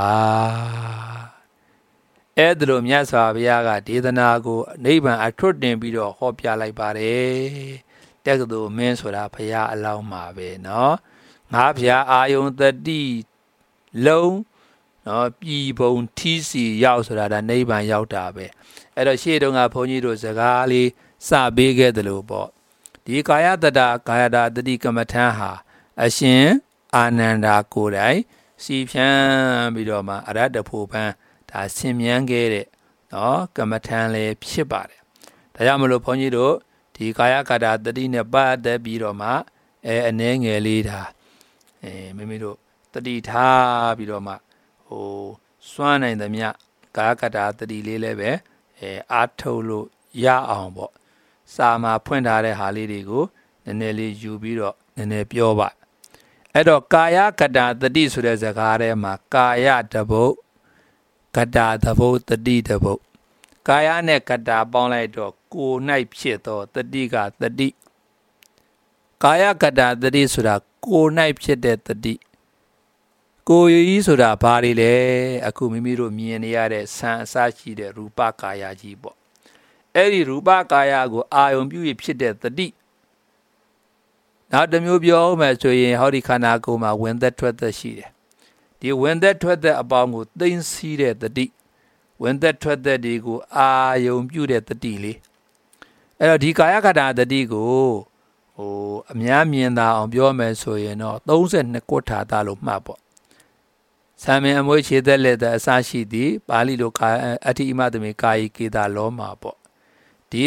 အဲ့ဒါလိုမြတ်စွာဘုရားကဒေသနာကိုနိဗ္ဗာန်အထွတ်တင်ပြီးတော့ဟောပြလိုက်ပါတယ်တက္ကသိုလ်မင်းဆိုတာဘုရားအလောင်းမှာပဲเนาะငါးဘုရားအာယုံတတိလုံးเนาะပြည်ပုံထီးစီရောက်ဆိုတာဒါနိဗ္ဗာန်ရောက်တာပဲအဲ့တော့ရှေ့တုန်းကဘုန်းကြီးတို့စကားလေးစပေးခဲ့တယ်လို့ပေါ့ဒီကာယတတကာယတာတတိကမ္မထံဟာအရှင်အာနန္ဒာကိုယ်တိုင်စီဖြန်းပြီးတော့မှအရတ္တဖို့ပန်းဒါဆင်မြန်းခဲ့တဲ့နော်ကမ္မထံလည်းဖြစ်ပါတယ်ဒါကြောင့်မလို့ဘုန်းကြီးတို့ဒီကာယကတာတတိနဲ့ပတ်သက်ပြီးတော့မှအနည်းငယ်လေးဒါမိမိတို့တတိထားပြီးတော့မှစွမ်းနိုင်သမျှကာယကတာတတိလေးလည်းပဲအားထုတ်လို့ရအောင်ပေါ့စာမှာဖွင့်ထားတဲ့ဟာလေးတွေကိုနည်းနည်းလေးယူပြီးတော့နည်းနည်းပြောပါအဲ့တော့ကာယကတာတတိဆိုတဲ့စကားထဲမှာကာယတပုတ်ကတာတပုတ်တတိတပုတ်ကာယနဲ့ကတာပေါင်းလိုက်တော့ကိုယ်၌ဖြစ်သောတတိကတတိကာယကတာတတိဆိုတာကိုယ်၌ဖြစ်တဲ့တတိကိုယ်ကြီးဆိုတာဘာတွေလဲအခုမိမိတို့မြင်နေရတဲ့ဆံအစရှိတဲ့ရူပကာယကြီးပေါ့အဲ့ဒီရူပကာယကိုအာယုံပြုရဖြစ်တဲ့တတိနောက်တစ်မျိုးပြောမယ်ဆိုရင်ဟောဒီခန္ဓာကိုယ်မှာဝင်သက်ထွက်သက်ရှိတယ်ဒီဝင်သက်ထွက်သက်အပေါင်းကိုသိမ့်စီးတဲ့တတိဝင်သက်ထွက်သက်တွေကိုအာယုံပြုတဲ့တတိလေးအဲ့တော့ဒီကာယကတာတတိကိုအများမြင်သာအောင်ပြောမယ်ဆိုရင်တော့32ကုဋ္ဌာသလို့မှတ်ပေါ့ဆံမင်အမွေးခြေသက်လက်သက်အစရှိသည်ပါဠိလိုအဋ္ဌိမသမေကာယိကေတာလောမှာပေါ့ဒီ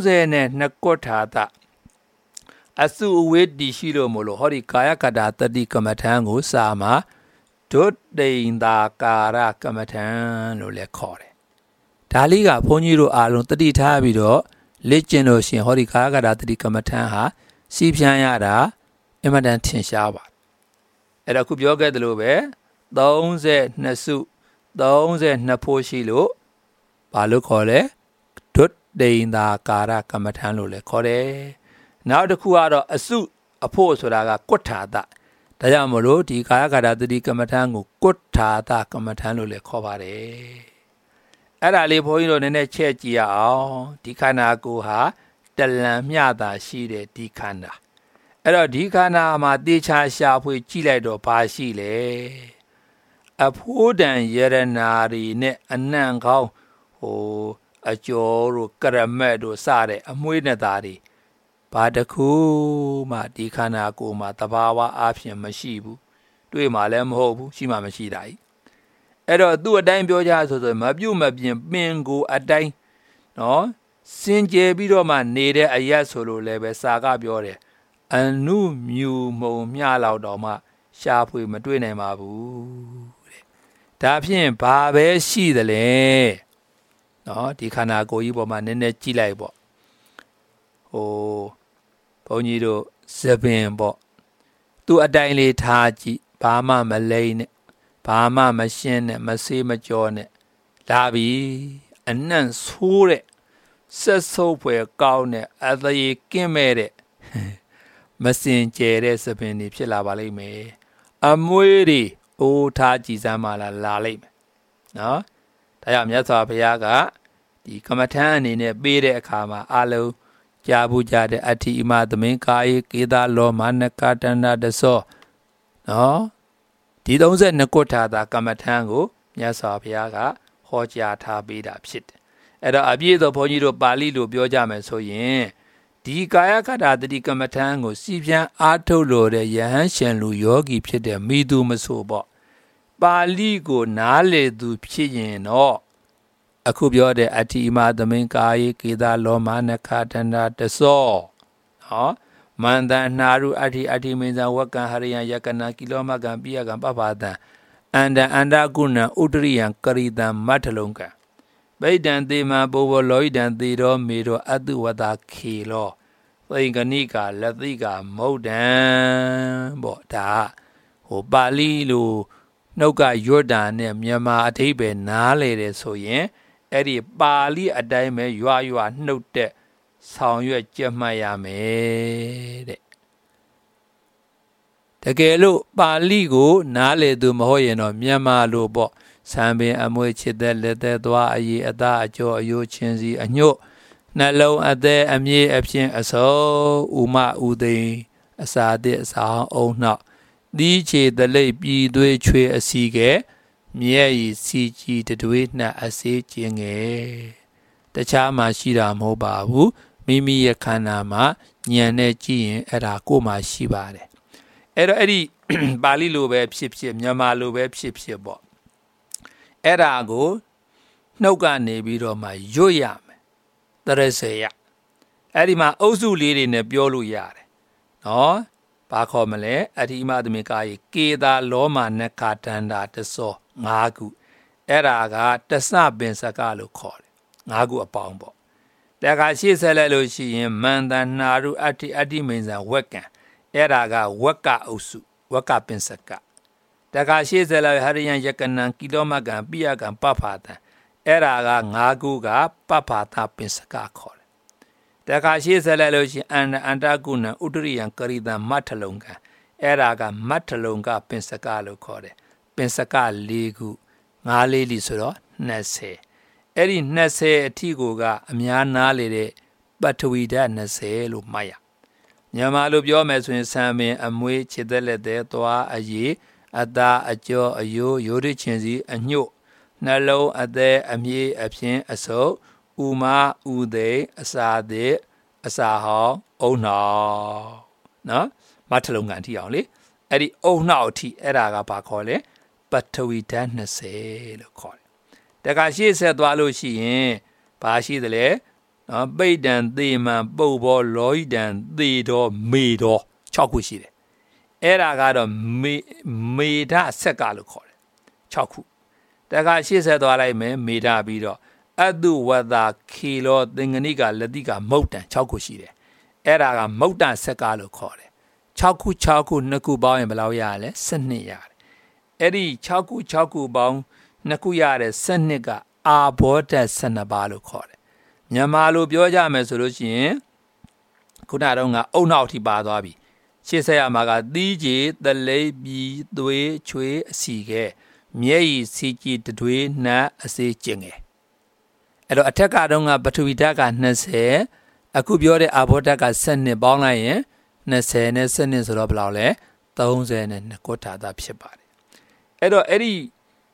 32ကုဋ္ဌာသအစုအဝေးတည်ရှိလို့မလို့ဟောဒီကာယကတာတတိကမ္မထံကိုစာမှာဒုတိယတာကာရကမ္မထံလို့လည်းခေါ်တယ်ဒါလေးကဘုန်းကြီးတို့အားလုံးတတိထားပြီးတော့လေ့ကျင့်လို့ရှင်ဟောဒီကာယကတာတတိကမ္မထံဟာစီးဖြန်းရတာအင်မတန်ထင်ရှားပါအဲ့တော့ခုပြောခဲ့သလိုပဲ32စု32ဖို့ရှိလို့ဘာလို့ခေါ်လဲဒုတိယတာကာရကမ္မထံလို့လည်းခေါ်တယ်နောက်တစ်ခုကတော့အစုအဖို့ဆိုတာကကုဋ္ဌာသဒါကြောင့်မလို့ဒီကာယကတာတတိကမ္မထံကိုကုဋ္ဌာသကမ္မထံလို့လည်းခေါ်ပါတယ်အဲ့ဒါလေးဘုန်းကြီးတို့နည်းနည်းချက်ကြည့်ရအောင်ဒီခန္ဓာကိုယ်ဟာတလံမျှတာရှိတဲ့ဒီခန္ဓာအဲ့တော့ဒီခန္ဓာမှာတေချာရှာဖွေကြည့်လိုက်တော့ဘာရှိလဲအဖို့တန်ယရနာရီနဲ့အနံ့ကောင်းအကျော်တို့ကရမက်တို့စတဲ့အမွှေးနဲ့သားတွေဘာတခုမှဒီခန္ဓာကိုယ်မှာတဘာဝအဖြစ်မရှိဘူးတွေ့မှလည်းမဟုတ်ဘူးရှိမှမရှိတာ ਈ အဲ့တော့သူ့အတိုင်းပြောကြဆိုမပြုတ်မပြင်းပင်ကိုအတိုင်းနော်စင်ကြယ်ပြီးတော့မှနေတဲ့အရက်ဆိုလို့လည်းပဲစာကပြောတယ်အနုမြူမုံမျှလောက်တော့မှရှာဖွေမတွေ့နိုင်ပါဘူးတဲ့ဒါဖြင့်ဘာပဲရှိသလဲနော်ဒီခန္ဓာကိုယ်ကြီးပေါ်မှာနည်းနည်းကြည့်လိုက်ပေါ့ဘုန်းကြီးတို့သပင်ပေါ့သူ့အတိုင်းလေးထားကြည့်ဘာမှမလိမ့်နဲ့ဘာမှမရှင်းနဲ့မဆေးမကြောနဲ့လာပြီအနံ့ဆိုးတဲ့ဆက်ဆုပ်ဖွယ်ကောင်းတဲ့အသေးကင်းမဲ့တဲ့မစင်ကြဲတဲ့သပင်တွေဖြစ်လာပါလိမ့်မယ်အမွှေးတွေအိုးထားကြည်စမ်းမှလာလိမ့်မယ်နော်ဒါကြောင့်မြတ်စွာဘုရားကဒီကမ္မထံအနေနဲ့ပေးတဲ့အခါမှာအလုံးကြာဘူးကြတဲ့အဋ္ဌိမသမင်ကာယေကေတာလောမနကတန္တတသောနော်ဒီ32ကုဋ္ဌာသာကမ္မထံကိုမြတ်စွာဘုရားကဟောကြားထားပေးတာဖြစ်တယ်အဲ့တော့အပြည့်သောဘုန်းကြီးတို့ပါဠိလိုပြောကြမယ်ဆိုရင်ဒီကာယကတာတတိကမ္မထံကိုစီဖြန်းအားထုတ်လို့တဲ့ယဟန်ရှင်လူယောဂီဖြစ်တဲ့မိသူမဆိုပေါ့ပါဠိကိုနားလေသူဖြစ်ရင်တော့အခုပြောတဲ့အဋ္ဌိမသမင်ကာယေကေတာလောမနခတန္တတသောနော်မန္တနာရုအဋ္ဌိမင်းဇဝကံဟရိယယကနာကိလောမကံပိယကံပပတံ anda guna udriyan karidan matalunga Baidan de ma bobo loidan de do miro adu wada kilo Thayinganika Latiga Modan Bota Ho Bali Lu Noga Jordan Myanmar Atibe Nale Soyen Eddie Bali Adame Yua Note Sound Yua Jamayame Tagalo Bali go Nale do Moyeno Myanmar Lobo Sambe Amoy Chida Lete Dwa Aye Ada Jo Ayo Chenzi Anyo Nalo Ade Amye Epsin Aso Uma Ude Asade Sa Ona DJ the late be do tree a sige Mie CG the do na a say jinge The Chama Shida Mobabu Mimi Yakanama Nyane Jin at a Goma Shibare Edo Eddie Bali Lobe Pip Yama Lobe Pip Bo Erago Noga Nebido my Joyam Tereseya Edima Ozu lady in a Biolu Yare No Bakomale Adima de Mikai Keda Loma Nekatanda the so Nagu Eraga Tesna Ben Sakalo call Nagu a pombo Daga she Seleloshi in Manda Naru Ati means a Weka Eraga Waka Osu Waka Pensaka Daga she Sela Harian Yakanan Kilomagan Biagan Papata Eraga Naguga Papata Pensaka call Daga she Seleloshi and Andaguna Udrian Karida Matalunga Eraga Matalunga Pensakalo call Pensaka Ligu Nali Lisoro Nese Eri Nese Tiguga Amiana Lede Batuida Nese Lumaya Nyamalu Biomeswin Sami Amwe Chidele de Toa Aye Ada Ajo Ayo Yuri Chenzi Anyo Nalo Ade Amye Apien Aso Uma Ude Asade Asaha Ona No Matalunganti only Eri Ona Ti Eraga Pacole Batuida Nese Lucol Daga she said Walushi Pashi the Le Baidan de man Bobo Loidan de do medo Chakushi Eraga Meda Sekalo call Chaku Daga she said Walai Meda Bido Adu Wada Kilo Dinganiga Ladiga Motan Chakushi Eraga Motan Sekalo call Chaku Naku Bao and Balawyale Seniyar Eri Chaku Bao Nakuyare Seniga Abota Senabalo call Nyamalu Bioja Mesolution Kunadonga Onauti Badabi. She say Amaga DJ the lay be dwe chwe sige. Mie siki the dwe na a say jinge. Edo ataka donga batuitaga nese, a cubiore abotaga senne bongaye, nese nesene roblale, thousand and quota da pshibari. Edo eri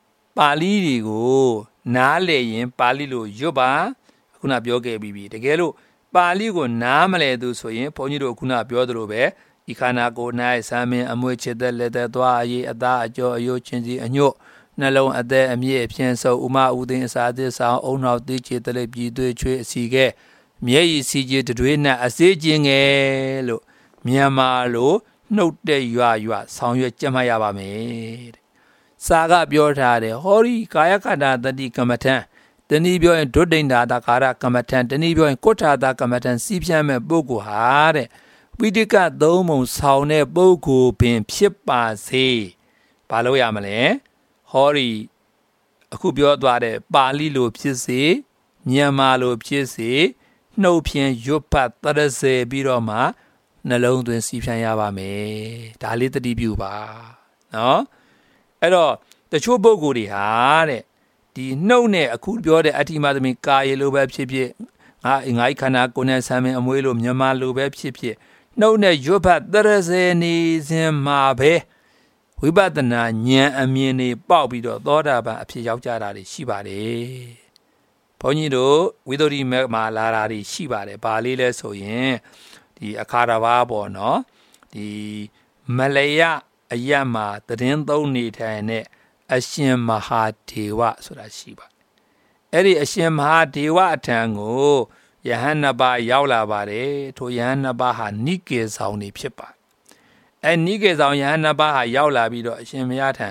Pali go, Nale yin Palilo Yoba. Kuna bioge bibi de gelo Bali go namale do so yin poniro kuna biodrobe ikana go na same amwe chede lede twa aye ada ajo ayo chinji anyo nalong ade amye phyan so uma udin asade sa onnaw ti chede le bi twe chwe asi ge mye yi si je twe na ase jin ge lo Myanmar loနှုတ်တဲ့ရွာဆောင်ရွက်ကြမှတ်ရပါမယ်တဲ့စာကပြောထားတယ်ဟောဒီကာယကတ္တတတိကမ္မထံTani Bio and Dodinda Dakara Kamatan, Tanibio and Kota da Kamatan, Sipiam and Bogo Hare. We dika domo saune Bogo pin Pipa se Paloyamale, Hori Akubio Dware, Bali lo Pise, Nyamalo Pise, no pien Yopa Tadase Biroma, Nalong to Sipian Yabame, Dalita debut ba. No? Edo, the Chobogo di Hare. The no ne a cool biode atimadami Kay Lobab Chipye, Ingakana Kona Same Amuelo Nyama Lobab Chipye. No ne Jopa, there is any Zimabe. We bad the Nanya Amini Bobbido, daughter by a Piauchari Shibare. Ponido, widori Megma Larari Shibare, Balile so yen, the Akaravabo no, the Malaya Ayama, the Dendo need and Ashim Mahadewa Surashiba. Eri Ashim Mahadewa Tango, Yahanna ba Yaula bare, to Yahanna baha Nike Sauni Pipa. And Nike Yahanna baha Yaula bido Ashim Yatan,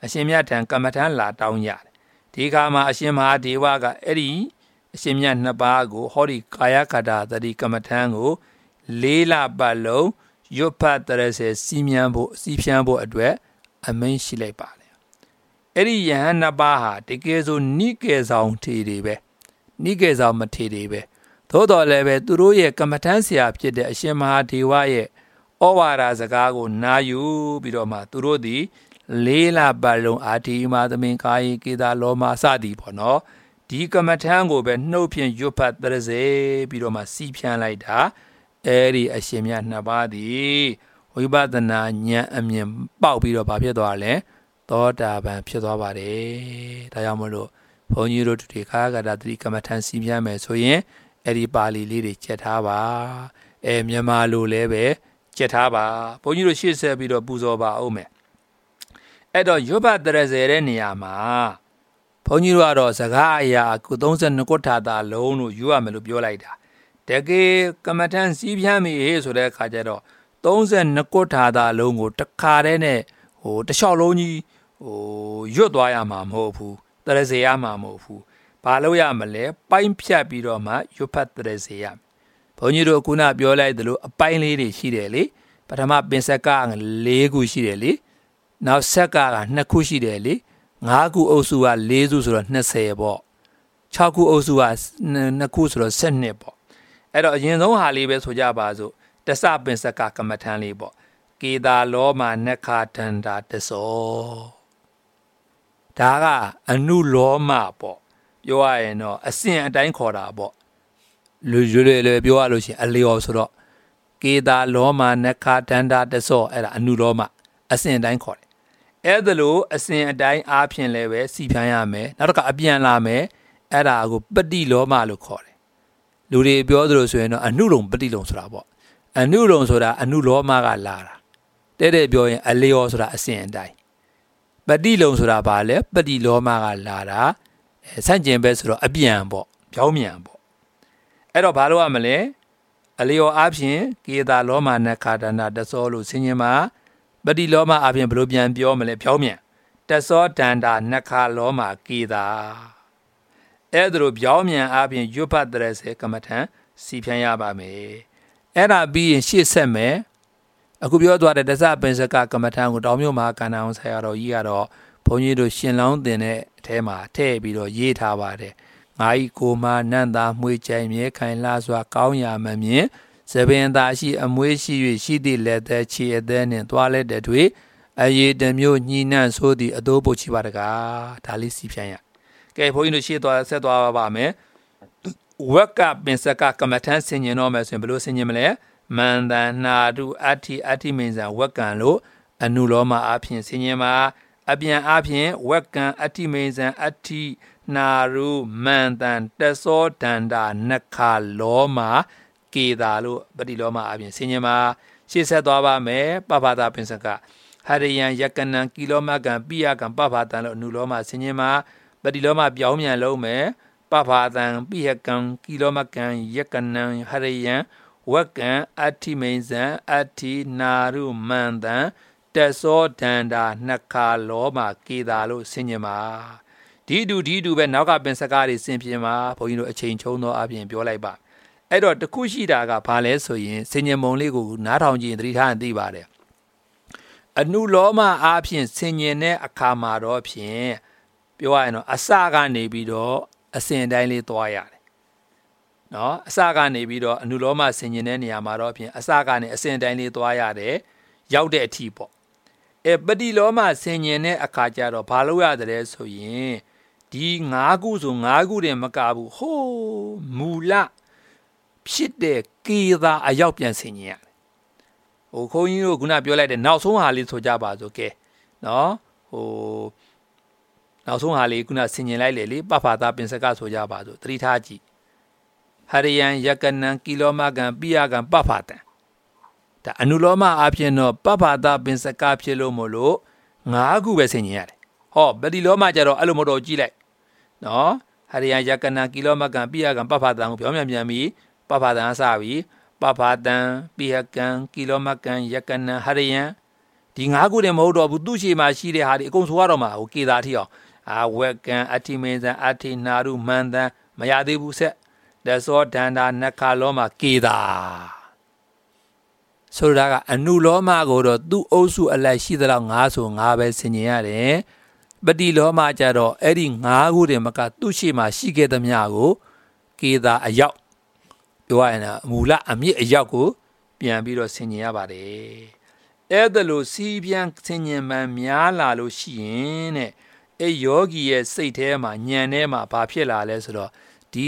အရှင်မြတ်ထံကမ္မထံလာတောင်းကြတယ်ဒီခါမှာအရှင်မဟာဒေဝကအဲ့ဒီအရှင်မြတ်နှစ်ပါးကိုဟောဒီကာယကတာတတိကမ္မထံကို၄ လပတ်လုံးရွတ်ဖတ်တရစေစီမံဖို့စီဖြန်းဖို့အတွက်အမိန့်ရှိလိုက်ပါတယ်အဲ့ဒီယဟန်နှစ်ပါးဟာတကယ်ဆိုနိကေဆောင်ထေတွေပဲနိကေဆောင်မထေတွေပဲသို့တော်လည်းပဲသူတို့ရဲ့ကမ္မထံဆရာဖြစ်တဲ့အရှင်မဟာဒေဝရဲ့ဩဝါဒစကားကိုနာယူပြီးတော့မှသူတို့သည်၄ လပတ်လုံးအာတိမာသမင်ကာယကေတာလောမစသည်ပေါ့နော်ဒီကမ္မထံကိုပဲနှုတ်ဖြင့်ရွတ်ဖတ်တရစေပြီးတော့မှစီဖြန်းလိုက်တာအဲ့ဒီအရှင်မြတ်နှစ်ပါးသည်ဝိပဿနာဉာဏ်အမြင်ပေါက်ပြီးတော့ဗာဖြစ်သွားလဲသောတာပန်ဖြစ်သွားပါတယ်ဒါကြောင့်မလို့ဘုန်းကြီးတို့ဒီခါကတာတိကမ္မထံစီဖြန်းမယ်ဆိုရင်အဲ့ဒီပါဠိလေးတွေကျက်ထားပါမြန်မာလိုလည်းပဲကျက်ထားပါဘုန်းကြီးတို့ရှေ့ဆက်ပြီးတော့ပူဇော်ပါအောင်မယ်အဲ့တော့ရွတ်ဖတ်တရစေတဲ့နေရာမှာဘုန်းကြီးတို့ကတော့စကားအရာအခု32ခုထာတာလုံးလို့ယူရမယ်လို့ပြောလိုက်တာတကယ်ကမ္မထံစီးပြမ်းမိဆိုတဲ့အခါကျတော့32ခုထာတာလုံးကိုတစ်ခါတည်းနဲ့တစ်လျှောက်လုံးကြီးရွတ်သွားရမှာမဟုတ်ဘူးတရစေရမှာမဟုတ်ဘူးဘာလို့ရမလဲပိုင်းဖြတ်ပြီးတော့မှရွတ်ဖတ်တရစေရဘုန်းကြီးတို့ခုနပြောလိုက်သလိုအပိုင်းလေးတွေရှိတယ်လေပထမပင်စက4ခုရှိတယ်လေနောက်ဆက်က2ခုရှိတယ်လေ5ခုအုပ်စုက4စုဆိုတော့20ပေါ့6ခုအုပ်စုက2ခုဆိုတော့12ပေါ့အဲ့တော့အရင်ဆုံးဟာလေးပဲဆိုကြပါစို့တစပင်စကကမ္မထံလေးပေါ့ကေတာလောမနခတန္တာတစောဒါကအနုလောမပေါ့ပြောရရင်တော့အစဉ်အတိုင်းခေါ်တာပေါ့လူရွယ်ပြောရလို့ရှိရင်အလျော်ဆိုတော့ကေတာလောမနခတန္တာတစောအဲ့ဒါအနုလောမအစဉ်အတိုင်းခေါ်တယ်အဲ့ဒါလို့အစဉ်အတိုင်းအားဖြင့်လည်းပဲစီဖြန်းရမယ်နောက်တစ်ခါအပြန်လာမယ်အဲ့ဒါကိုပฏิလောမလို့ခေါ်တယ်လူတွေပြောသလိုဆိုရင်တော့အနုလုံပฏิလုံဆိုတာပေါ့အနုလုံဆိုတာအနုလောမကလာတာတဲ့ပြောရင်အလျော်ဆိုတာအစဉ်အတိုင်းပฏิလုံဆိုတာဘာလဲပฏิလောမကလာတာဆန့်ကျင်ဘက်ဆိုတော့အပြန်ပေါ့ပြောင်းမြန်ပေါ့အဲ့တော့ဘာလို့ရမလဲအလျော်အားဖြင့်ကေတာလောမနခတန္တာတစောလို့ဆင်ញင်မှာပฏิလောမအပြင်ဘယ်လိုပြန်ပြောမလဲဖြောင်းမြန်တသောတန္တာနခလောမကေတာအဲ့ဒါလိုဖြောင်းမြန်အပြင်ရွတ်ဖတ်တရစေကမ္မထံစီဖြန်းရပါမယ်အဲ့ဒါပြီးရင်ရှေ့ဆက်မယ်အခုပြောသွားတဲ့တသပင်စကကမ္မထံကိုတောင်မြို့မှာကန္နာအောင်ဆရာတော်ကြီးကတော့ဘုန်းကြီးတို့ရှင်လောင်းတင်တဲ့အထဲမှာထည့်ပြီးတော့ရေးထားပါတယ်ငါဤကိုမနန္တာမှွေကြိုင်မြဲခိုင်လာစွာကောင်းရာမမြင်သပင်သာရှိအမွေးရှိ၍ရှိသည့်လက်သက်ခြေအသက်နှင့်သွားလက်တတွေအရေးတမျိုးညှိနှံ့ဆိုသည့်အတိုးပုတ်ချပါတကားဒါလေးစီဖြန်းရကဲဘုန်းကြီးတို့ရှေ့သွားဆက်သွားပါမယ်ဝက်ကပင်စကကမ္မထံဆင်ញင်တော့မယ်ဆိုရင်ဘယ်လိုဆင်ញင်မလဲမန္တနာတုအဋ္ဌိမိန်ဇံဝက်ကံလို့အနုလောမအဖြစ်ဆင်ញင်မှာအပြန်အဖြစ်ဝက်ကံအဋ္ဌိမိန်ဇံအဋ္ဌိနာရုမန္တန်တသောဒန္တာနခလောမကေတာလို့ပฏิလောမအပြင်ဆင်ញင်မှာရှေ့ဆက်သွားပါမယ်ပပတာပင်စကဟရိယံယကနံကီလောမကံပိယကံပပတံလို့အနုလောမဆင်ញင်မှာပฏิလောမပြောင်းမြန်လုံးမယ်ပပတံပိယကံကီလောမကံယကနံဟရိယံဝက်ကံအဋ္ဌိမိန်ဇံအဋ္ဌိနာရုမန္တံတသောဒန္တာနခလောမကေတာလို့ဆင်ញင်မှာဒီတူပဲနောက်ကပင်စကားတွေဆင်ပြေမှာဘုန်းကြီးတို့အချိန်ချုံသောအပြင်ပြောလိုက်ပါအဲ့တော့တခုရှိတာကဘာလဲဆိုရင်ဆင်ញင်မုံလေးကိုနားထောင်ကြည့်ရင်သတိထားရင်သိပါတယ်အနုလောမအားဖြင့်ဆင်ញင်တဲ့အခါမှာတော့ဖြင့်ပြောရရင်တော့အစကနေပြီးတော့အစဉ်တိုင်းလေးသွားရတယ်နော်အစကနေပြီးတော့အနုလောမဆင်ញင်တဲ့နေရာမှာတော့ဖြင့်အစကနေအစဉ်တိုင်းလေးသွားရတယ်ရောက်တဲ့အထိပေါ့ပฏิလောမဆင်ញင်တဲ့အခါကျတော့ဘာလို့ရတယ်ဆိုရင်ဒီ5ခုဆို5ခုတည်းမကဘူးဟိုးမူလဖြစ်တဲ့ကေသာအရောက်ပြန်ဆင်ញင်ရတယ်ဟိုခွန်ကြီးတို့ခုနပြောလိုက်တဲ့နောက်ဆုံးဟာလေးဆိုကြပါစို့ကဲနော်ဟိုနောက်ဆုံးဟာလေးခုနဆင်ញင်လိုက်လေပပတာပင်စကဆိုကြပါစို့သတိထားကြည့်ဟရိယံယကနံကီလောမကံပိယကံပပတံဒါအနုလောမအဖြစ်တော့ပပတာပင်စကဖြစ်လို့မလို့5ခုပဲဆင်ញင်ရတယ်ဟောပฏิလောမကြတော့အဲ့လိုမတော့ကြည့်လိုက်နော်ဟရိယံယကနံကီလောမကံပိယကံပပတံကိုပြောမြန်ပြန်ပြီးပပတံစပြီးပပတံပိယကံကီလောမကံယကနံဟရိယံဒီငါးခုတည်းမဟုတ်တော့ဘူးသူ့ရှိမှာရှိတဲ့ဟာဒီအကုန်ဆိုရတော့မှာဟိုကေတာထီအောင်ဝက်ကန်အတိမင်းစံအတိနာရုမန်တန်မရသေးဘူးဆက်ဒသောဒန္တာနခါလောမှာကေတာဆိုတာကအနုလောမကိုတော့သူ့အုပ်စုအလိုက်ရှိသလောက်ငါးဆိုငါးပဲဆင်ញင်ရတယ်ပတိလောမကြတော့အဲ့ဒီငါးခုတည်းမကသူ့ရှိမှာရှိခဲ့သမျှကိုကေတာအရောက်ပြောရရင်မူလအမြင့်အရောက်ကိုပြန်ပြီးတော့ဆင်ញင်ရပါတယ်အဲ့ဒါလို့စီးပြန်ဆင်ញင်မှန်များလာလို့ရှိရင်တဲ့အဲ့ယောဂီရဲ့စိတ်ထဲမှာဉာဏ်ထဲမှာဘာဖြစ်လာလဲဆိုတော့ဒီ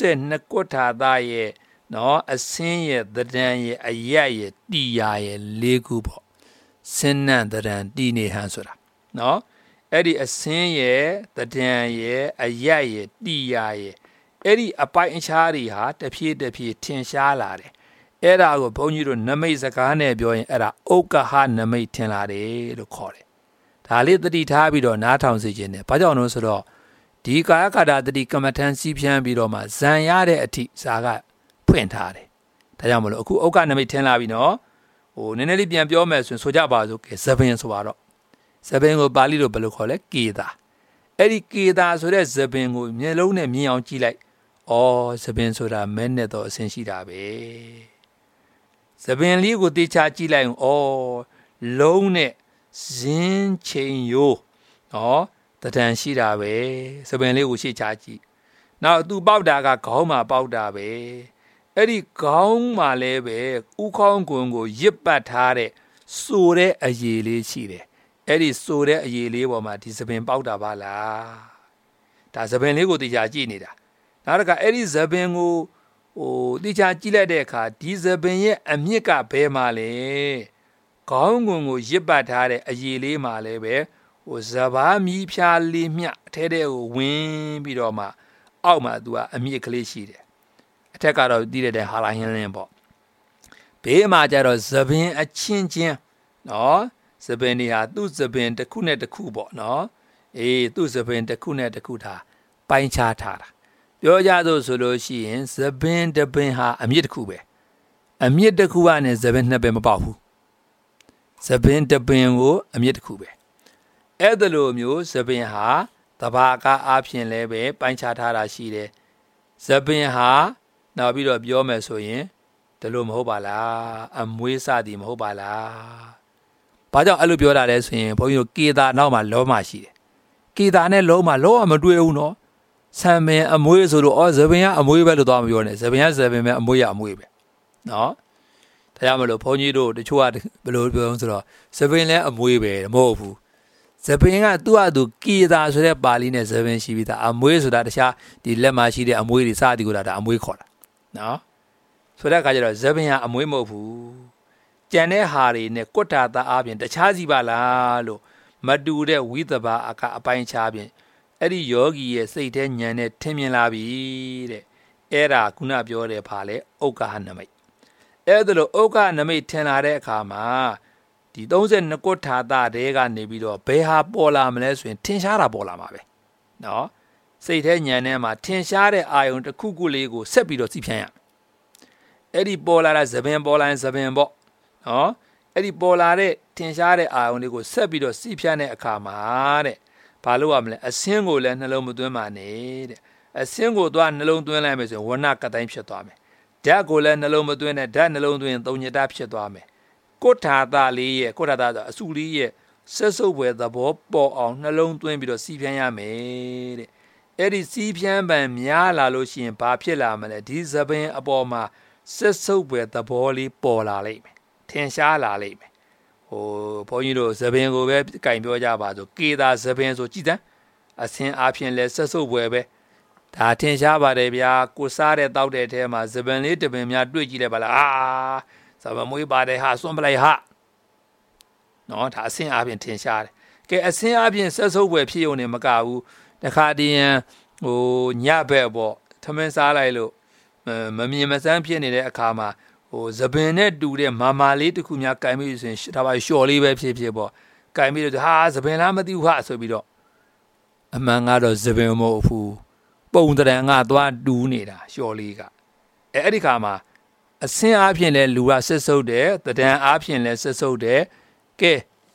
32ကွဋ္ဌာသရဲ့နော်အစင်းရဲ့သဏ္ဍန်ရဲ့အယက်ရဲ့တီယာရဲ့လေးခုပေါ့စင်းနံသဏ္ဍန်တီနေဟန်ဆိုတာနော်အဲ့ဒီအစင်းရဲ့သဏ္ဍန်ရဲ့အယက်ရဲ့တီယာရဲ့အဲ့ဒီအပိုင်အခြားတွေဟာတဖြည်းတဖြည်းထင်ရှားလာတယ်အဲ့ဒါကိုဘုန်းကြီးတို့နမိတ်စကားနဲ့ပြောရင်အဲ့ဒါဥက္ကဟနမိတ်ထင်လာတယ်လို့ခေါ်တယ်ဒါလေးသတိထားပြီးတော့နားထောင်စေခြင်းနဲ့ဘာကြောင့်လို့ဆိုတော့ဒီကာယကတာတတိကမ္မထန်စီးဖြန်းပြီးတော့မှဇံရတဲ့အထိဇာကဖွင့်ထားတယ်ဒါကြောင့်မလို့အခုဥက္ကနမိတ်ထင်လာပြီနော်ဟိုနည်းနည်းလေးပြန်ပြောမယ်ဆိုရင်ဆိုကြပါစို့ကဲဇပင်ဆိုပါတော့ဇပင်ကိုပါဠိလိုဘယ်လိုခေါ်လဲကေတာအဲ့ဒီကေတာဆိုတဲ့ဇပင်ကိုမျက်လုံးနဲ့မြင်အောင်ကြည့်လိုက်ဩဇပင်ဆိုတာမဲနဲ့တော့အဆင်ရှိတာပဲဇပင်လေးကိုတေချာကြည့်လိုက်ရင်ဩလုံးနဲ့ဇင်းချိန်ရိုးနော်တဏ္ဍန်ရှိတာပဲဇပင်လေးကိုရှေ့ချကြည့်နောက်သူပေါက်တာကခေါင်းမှာပေါက်တာပဲအဲ့ဒီခေါင်းမှာလည်းပဲဥခေါင်းကွန်ကိုရစ်ပတ်ထားတဲ့စိုးတဲ့အရည်လေးရှိတယ်အဲ့ဒီစိုးတဲ့အရည်လေးပေါ်မှာဒီဇပင်ပေါက်တာပါလားဒါဇပင်လေးကိုတေချာကြည့်နေတာနောက်တစ်ခါအဲ့ဒီဇပင်ကိုတေချာကြည့်လိုက်တဲ့အခါဒီဇပင်ရဲ့အမြင့်ကဘယ်မှာလဲခေါင်းကွန်ကိုရစ်ပတ်ထားတဲ့အရည်လေးမှာလည်းပဲဇဘာမီဖြာလေးမြအထဲထဲကိုဝင်ပြီးတော့မှအောက်မှာသူကအမြင့်ကလေးရှိတယ်အထက်ကတော့တီးတဲ့ဟာလာဟင်းလင်းပေါ့ဘေးမှာကျတော့ဇပင်အချင်းချင်းနော်ဇပင်တွေဟာသူ့ဇပင်တစ်ခုနဲ့တစ်ခုပေါ့နော်အေးသူ့ဇပင်တစ်ခုနဲ့တစ်ခုထားပိုင်းခြားထားတာပြောကြသို့ဆိုလို့ရှိရင်ဇပင်တစ်ပင်ဟာအမြင့်တစ်ခုပဲအမြင့်တစ်ခုကနေဇပင်နှစ်ပင်မပေါက်ဘူးဇပင်တစ်ပင်ကိုအမြင့်တစ်ခုပဲအဲ့ဒါလိုမျိုးဇပင်ဟာတဘာကအားဖြင့်လည်းပဲပိုင်းခြားထားတာရှိတယ်ဇပင်ဟာနောက်ပြီးတော့ပြောမယ်ဆိုရင်ဒီလိုမဟုတ်ပါလားအမွေးစသည်မဟုတ်ပါလားဘာကြောင့်အဲ့လိုပြောတာလဲဆိုရင်ဘုန်းကြီးတို့ကေတာနောက်မှာလောမရှိတယ်ကေတာနဲ့လောမှာလောမတွေ့ဘူးနော်ဆံပင်အမွေးဆိုလို့ဇပင်ကအမွေးပဲလို့တော့မပြောနဲ့ဇပင်ကဇပင်ပဲအမွေးကအမွေးပဲနော်ဒါကြောင့်မလို့ဘုန်းကြီးတို့တချို့ကဘယ်လိုပြောအောင်ဆိုတော့ဇပင်လည်းအမွေးပဲမဟုတ်ဘူးဇပင်ကသူ့အတူကေတာဆိုတဲ့ပါဠိနဲ့ဇပင်ရှိပြီးသားအမွေးဆိုတာတခြားဒီလက်မှာရှိတဲ့အမွေးတွေစသည်ကိုဒါအမွေးခေါ်တာနော်ဆိုတဲ့အခါကျတော့ဇပင်ကအမွေးမဟုတ်ဘူးကြံတဲ့ဟာတွေနဲ့ကွဋ္ဌာသအပြင်တခြားစီပါလားလို့မတူတဲ့ဝိသဘာအပိုင်းခြားပြင်အဲ့ဒီယောဂီရဲ့စိတ်ထဲဉာဏ်နဲ့ထင်မြင်လာပြီတဲ့အဲ့ဒါခုနပြောတဲ့ဘာလဲဥက္ကဟနမိတ်အဲ့ဒါလို့ဥက္ကဟနမိတ်ထင်လာတဲ့အခါမှာဒီ32ကွဋ္ဌာသတဲကနေပြီးတော့ဘယ်ဟာပေါ်လာမလဲဆိုရင်ထင်ရှားတာပေါ်လာမှာပဲနော်စိတ်ထဲဉာဏ်ထဲမှာထင်ရှားတဲ့အာယုံတစ်ခုခုလေးကိုဆက်ပြီးတော့စီးဖြန်းရအဲ့ဒီပေါ်လာတဲ့ဇပင်ပေါ်လာရင်ဇပင်ပေါ့နော်အဲ့ဒီပေါ်လာတဲ့ထင်ရှားတဲ့အာယုံလေးကိုဆက်ပြီးတော့စီးဖြန်းတဲ့အခါမှာတဲ့ဘာလို့ရမလဲအစင်းကိုလည်းနှလုံးမသွင်းပါနဲ့တဲ့အစင်းကိုသွားနှလုံးသွင်းလိုက်မယ်ဆိုရင်ဝဏကတိုင်းဖြစ်သွားမယ်ဓာတ်ကိုလည်းနှလုံးမသွင်းနဲ့ဓာတ်နှလုံးသွင်းရင်သုံးညတဖြစ်သွားမယ်ကွဋ္ဌာသလေးရဲ့ကွဋ္ဌာသဆိုအစုလေးရဲ့ဆက်စုပ်ွယ်သဘောပေါ်အောင်နှလုံးသွင်းပြီးတော့စီးဖြန်းရမယ်တဲ့အဲ့ဒီစီးဖြန်းပံများလာလို့ရှိရင်ဘာဖြစ်လာမလဲဒီဇပင်အပေါ်မှာဆက်စုပ်ွယ်သဘောလေးပေါ်လာလိမ့်မယ်ထင်ရှားလာလိမ့်မယ်ဟိုဘုန်းကြီးတို့ဇပင်ကိုပဲကင်ပြောကြပါဆိုကေတာဇပင်ဆိုကြည်တန်းအစင်အားဖြင့်လဲဆက်စုပ်ွယ်ပဲဒါထင်ရှားပါတယ်ဗျာကိုစားတဲ့တောက်တဲ့ထဲမှာဇပင်လေးတပင်များတွေ့ကြည့်လိုက်ပါလားဇပင်မွေးပါတယ်ဟာစွန့်ပလိုက်ဟာနော်ဒါအစင်အားဖြင့်ထင်ရှားတယ်ကဲအစင်အားဖြင့်ဆက်စုပ်ွယ်ဖြစ်ုံနဲ့မကဘူးတခါတည်းရင်ဟိုညဘက်ပေါ့ထမင်းစားလိုက်လို့မမြင်မစမ်းဖြစ်နေတဲ့အခါမှာဟိုဇပင်နဲ့တူတဲ့မာလေးတစ်ခုများကင်ပြီးဆိုရင်ဒါပါလျှော်လေးပဲဖြစ်ပေါ့ကင်ပြီးတော့ဟာဇပင်လားမသိဘူးဟာဆိုပြီးတော့အမှန်ကတော့ဇပင်မဟုတ်ဘူးပုံတရံကသွားတူးနေတာလျှော်လေးကအဲ့ဒီခါမှာအစင်းအားဖြင့်လဲလူကဆက်ဆုပ်တယ်တဒံအားဖြင့်လဲဆက်ဆုပ်တယ်ကဲ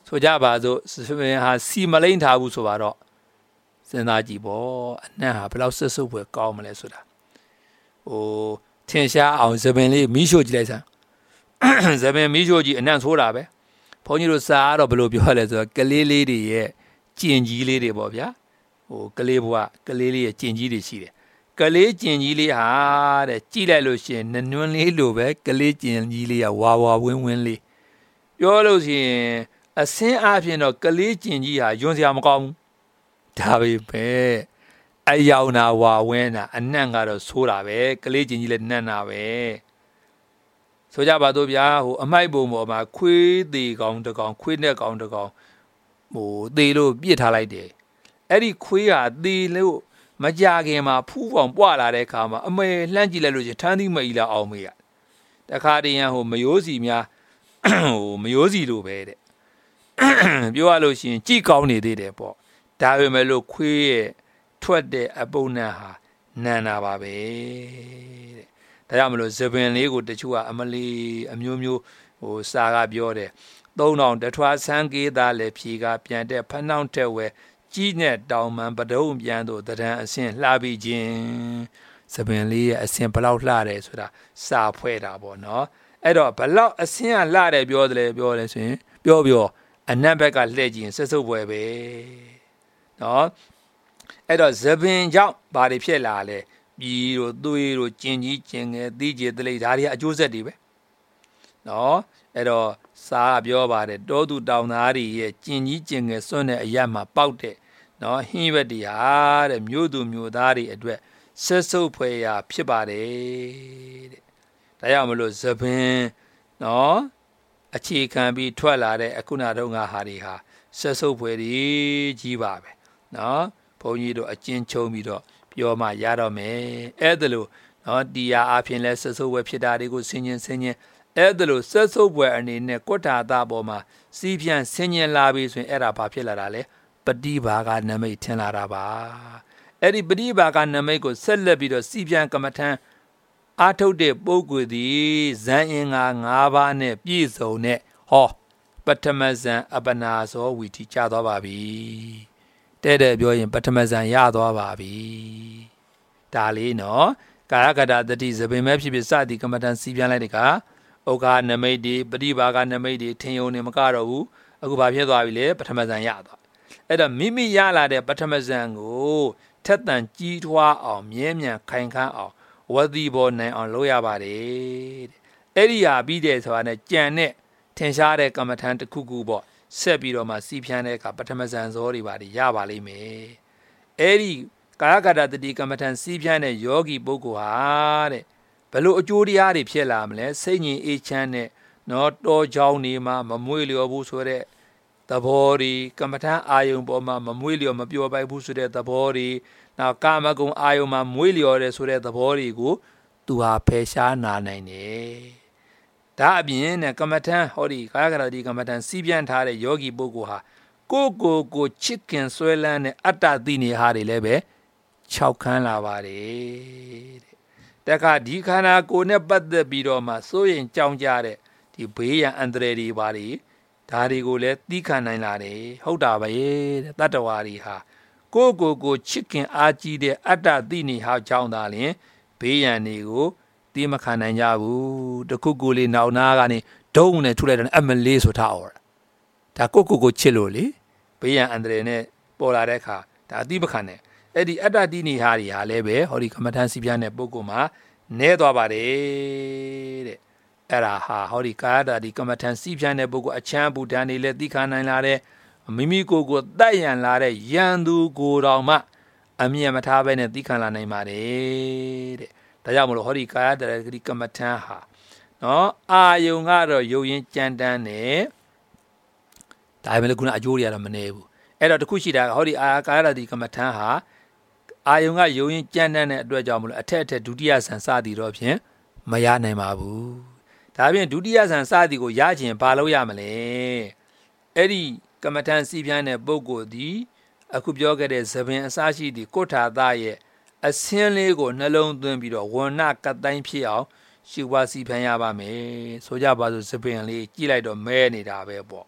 ဆိုကြပါစို့သပင်ဟာစီမလိမ့်ထားဘူးဆိုပါတော့စဉ်းစားကြည့်ပေါ့အနံ့ဟာဘယ်လောက်ဆွတ်ဆုပ်ဖွယ်ကောင်းမလဲဆိုတာထင်ရှားအောင်သပင်လေးမီးရှို့ကြည့်လိုက်စမ်းသပင်မီးရှို့ကြည့်အနံ့ဆိုးတာပဲဘုန်းကြီးတို့စားတော့ဘယ်လိုပြောလဲဆိုတော့ကလေးလေးတွေရဲ့ကျင်ကြီးလေးတွေပေါ့ဗျာကလေးဘွားကလေးလေးရဲ့ကျင်ကြီးတွေရှိတယ်ကလေးကျင်ကြီးလေးဟာတဲ့ကြည့်လိုက်လို့ရှိရင်နွန်းလေးလိုပဲကလေးကျင်ကြီးလေးကဝါဝါဝင်းဝင်းလေးပြောလို့ရှိရင်အစင်းအားဖြင့်တော့ကလေးကျင်ကြီးဟာယွန်းစရာမကောင်းဘူးဒါပေမဲ့အယောင်နာဝါဝင်းနာအနံ့ကတော့ဆိုးတာပဲကလေးကျင်ကြီးလည်းနံ့တာပဲဆိုကြပါတော့ဗျာအမိုက်ပုံပေါ်မှာခွေးသေးကောင်တစ်ကောင်ခွေးနဲ့ကောင်တစ်ကောင်သေလို့ပြစ်ထားလိုက်တယ်အဲ့ဒီခွေးဟာသေလို့မကြခင်မှာဖူးပေါင်ပွာလာတဲ့အခါမှာအမေလှမ်းကြည့်လိုက်လို့ချင်းထမ်းသီးမအီလာအောင်မေးရတခါတည်းရန်မယိုးစီများမယိုးစီလိုပဲတဲ့ပြောရလို့ရှိရင်ကြည်ကောင်းနေသေးတယ်ပေါ့ဒါပေမဲ့လို့ခွေးရဲ့ထွက်တဲ့အပုံနဲ့ဟာနန်တာပါပဲတဲ့ဒါကြောင့်မလို့သပင်လေးကိုတချို့ကအမလီအမျိုးမျိုးစာကပြောတယ်3000တထွားဆန်းကေးသားလည်းဖြေကပြန်တဲ့ဖနှောင်းတဲ့ဝဲကြီးနဲ့တောင်မှန်ပဒုံပြန်တို့တရံအဆင့်လှပြီးခြင်းသပင်လေးရဲ့အဆင့်ဘလောက်လှတယ်ဆိုတာစာဖွဲ့တာပေါ့နော်အဲ့တော့ဘလောက်အဆင့်ကလှတယ်ပြောတယ်ဆိုရင်ပြောအနံ့ဘက်ကလှည့်ကြည့်ရင်ဆက်စုပ်ပွဲပဲနော်အဲ့တော့သပင်ကြောင့်ဘာတွေဖြစ်လာလဲပြီးတို့သွေးတို့ကျင်ကြီးကျင်ငယ်သီးကျေတလိဒါတွေအကျိုးဆက်တွေပဲနော်အဲ့တော့စာကပြောပါတယ်တောသူတောင်သားတွေရဲ့ကျင်ကြီးကျင်ငယ်စွန့်တဲ့အရက်မှာပေါက်တဲ့နော်ဟင်းရွက်တွေဟာတဲ့မြို့သူမြို့သားတွေအတွက်ဆက်စုပ်ဖွယ်ရာဖြစ်ပါတယ်တဲ့ဒါကြောင့်မလို့သပင်နော်အခြေခံပြီးထွက်လာတဲ့အခုနာတော့ငါဟာတွေဟာဆက်စုပ်ဖွယ်ကြီးပါပဲနော်ဘုန်းကြီးတို့အကျဉ်းချုံပြီးတော့ပြောမှရတော့မယ်အဲ့ဒါလို့နော်တရားအဖြစ်လဲဆက်စုပ်ဖွယ်ဖြစ်တာတွေကိုဆင်ញင်အဲ့ဒါလို့ဆက်စုပ်ဖွယ်အနေနဲ့ကွဋ္ဌာသပေါ်မှာစီးပြန်ဆင်ញင်လာပြီဆိုရင်အဲ့ဒါဘာဖြစ်လာတာလဲပฏิဘာကနမိတ်ထင်လာတာပါအဲ့ဒီပฏิဘာကနမိတ်ကိုဆက်လက်ပြီးတော့စီးပြန်ကမ္မထံအာထုတ်တဲ့ပုဂ္ဂိုလ်သည်ဇန်အင်္ဂါ၅ပါးနဲ့ပြည့်စုံတဲ့ပထမဇန်အပနာဇောဝီတိကျသွားပါပြီတဲ့ပြောရင်ပထမဇန်ရသွားပါပြီဒါလေးနော်ကာယကတတတိသပင်မဲ့ဖြစ်ဖြစ်စသည်ကမ္မထံစီးပြန်လိုက်တဲ့အခါဩဃာနမိတ်ဒီပฏิဘာကနမိတ်ဒီထင်ယုံနေမကတော့ဘူးအခုဘာဖြစ်သွားပြီလဲပထမဇန်ရသွားအဲ့တော့မိမိရလာတဲ့ပထမဇန်ကိုထက်တန်ကြီးထွားအောင်မြဲမြံခိုင်ခန့်အောင်ဝတိဘောနိုင်အောင်လုပ်ရပါတယ်တဲ့အဲ့ဒီဟာပြီးတဲ့ဆိုတာနဲ့ကြံတဲ့ထင်ရှားတဲ့ကမ္မထံတစ်ခုခုပေါ့ဆက်ပြီးတော့မှစီးဖြန်းတဲ့အခါပထမဇန်ဇောတွေပါရပါလိမ့်မယ်အဲ့ဒီကာယကတတတိကမ္မထံစီးဖြန်းတဲ့ယောဂီပုဂ္ဂိုလ်ဟာတဲ့ဘလို့အကျိုးတရားတွေဖြစ်လာမလဲစိတ်ငြိမ်အေးချမ်းတဲ့နော်တော်ကြောင်းနေမှာမမွေ့လျော်ဘူးဆိုတဲ့သဘောတွေကမ္မထံအာယုံပေါ်မှာမမွေ့လျော်မပျော်ပိုက်ဘူးဆိုတဲ့သဘောတွေနောက်ကာမဂုဏ်အာယုံမှာမွေ့လျော်တယ်ဆိုတဲ့သဘောတွေကိုသူဟာဖယ်ရှားနာနိုင်တယ်ဒါအပြင်နဲ့ကမ္မထံဟောဒီကာယကတတိကမ္မထံစီးပြန်ထားတဲ့ယောဂီပုဂ္ဂိုလ်ဟာကိုချစ်ခင်ဆွဲလန်းတဲ့အတ္တသိနေဟာတွေလည်းပဲ6ခန်းလာပါတယ်တဲ့တခါဒီခန္ဓာကိုယ်နဲ့ပတ်သက်ပြီးတော့မှစိုးရင်ကြောင်းကြတဲ့ဒီဘေးရန်အန္တရာယ်တွေပါတွေဒါတွေကိုလည်းသီးခံနိုင်လာတယ်ဟုတ်တာပဲတဲ့တတ္တဝါတွေဟာကိုချစ်ခင်အားကြီးတဲ့အတ္တသိနေဟာကြောင်းသာလျှင်ဘေးရန်တွေကိုသီးမခံနိုင်ကြဘူးတခုခုလေးနောက်နာကနေဒုံနဲ့ထုလိုက်တယ်အမလေးဆိုထားအောင်ဒါကိုချစ်လို့လေဘေးရန်အန္တရာယ်နဲ့ပေါ်လာတဲ့အခါဒါအသီးမခံနဲ့အဲ့ဒီအတ္တတိနိဟာတွေဟာလည်းပဲဟောဒီကမ္မထံစီပြတဲ့ပုဂ္ဂိုလ်မှာနဲသွားပါတယ်တဲ့အဲ့ဒါဟာဟောဒီကာယတာဒီကမ္မထံစီပြတဲ့ပုဂ္ဂိုလ်အချမ်းဘူတန်တွေလည်းသိခါနိုင်လာတဲ့မိမိကိုယ်တိုက်ရန်လာတဲ့ရန်သူကိုယ်တော်မှအမြင်မထားဘဲနဲ့သိခံလာနိုင်ပါတယ်တဲ့ဒါကြောင့်မလို့ဟောဒီကာယတာဒီကမ္မထံဟာနော်အာယုံကတော့ယုံရင်ကြမ်းတမ်းတယ်ဒါပေမဲ့လည်းခုနအကျိုးတွေကတော့မနေဘူးအဲ့တော့တခုရှိတာဟောဒီကာယတာဒီကမ္မထံဟာအာယုံကယုံရင်ကြမ်းတမ်းတဲ့အတွက်ကြောင့်မလို့အထက်ဒုတိယဆန်စသည်တော့ဖြင့်မရနိုင်ပါဘူးဒါဖြင့်ဒုတိယဆန်စသည်ကိုရခြင်းဘာလို့ရမလဲအဲ့ဒီကမ္မထံစီးပြန်းတဲ့ပုဂ္ဂိုလ်ဒီအခုပြောခဲ့တဲ့သပင်အစရှိသည့်ကုဋ္ဌာသရဲ့အစင်းလေးကိုနှလုံးသွင်းပြီးတော့ဝဏ္ဏကတိုင်းဖြစ်အောင်ရှုပွားစီးပြန်းရပါမယ်ဆိုကြပါစို့သပင်လေးကြည့်လိုက်တော့မဲနေတာပဲပေါ့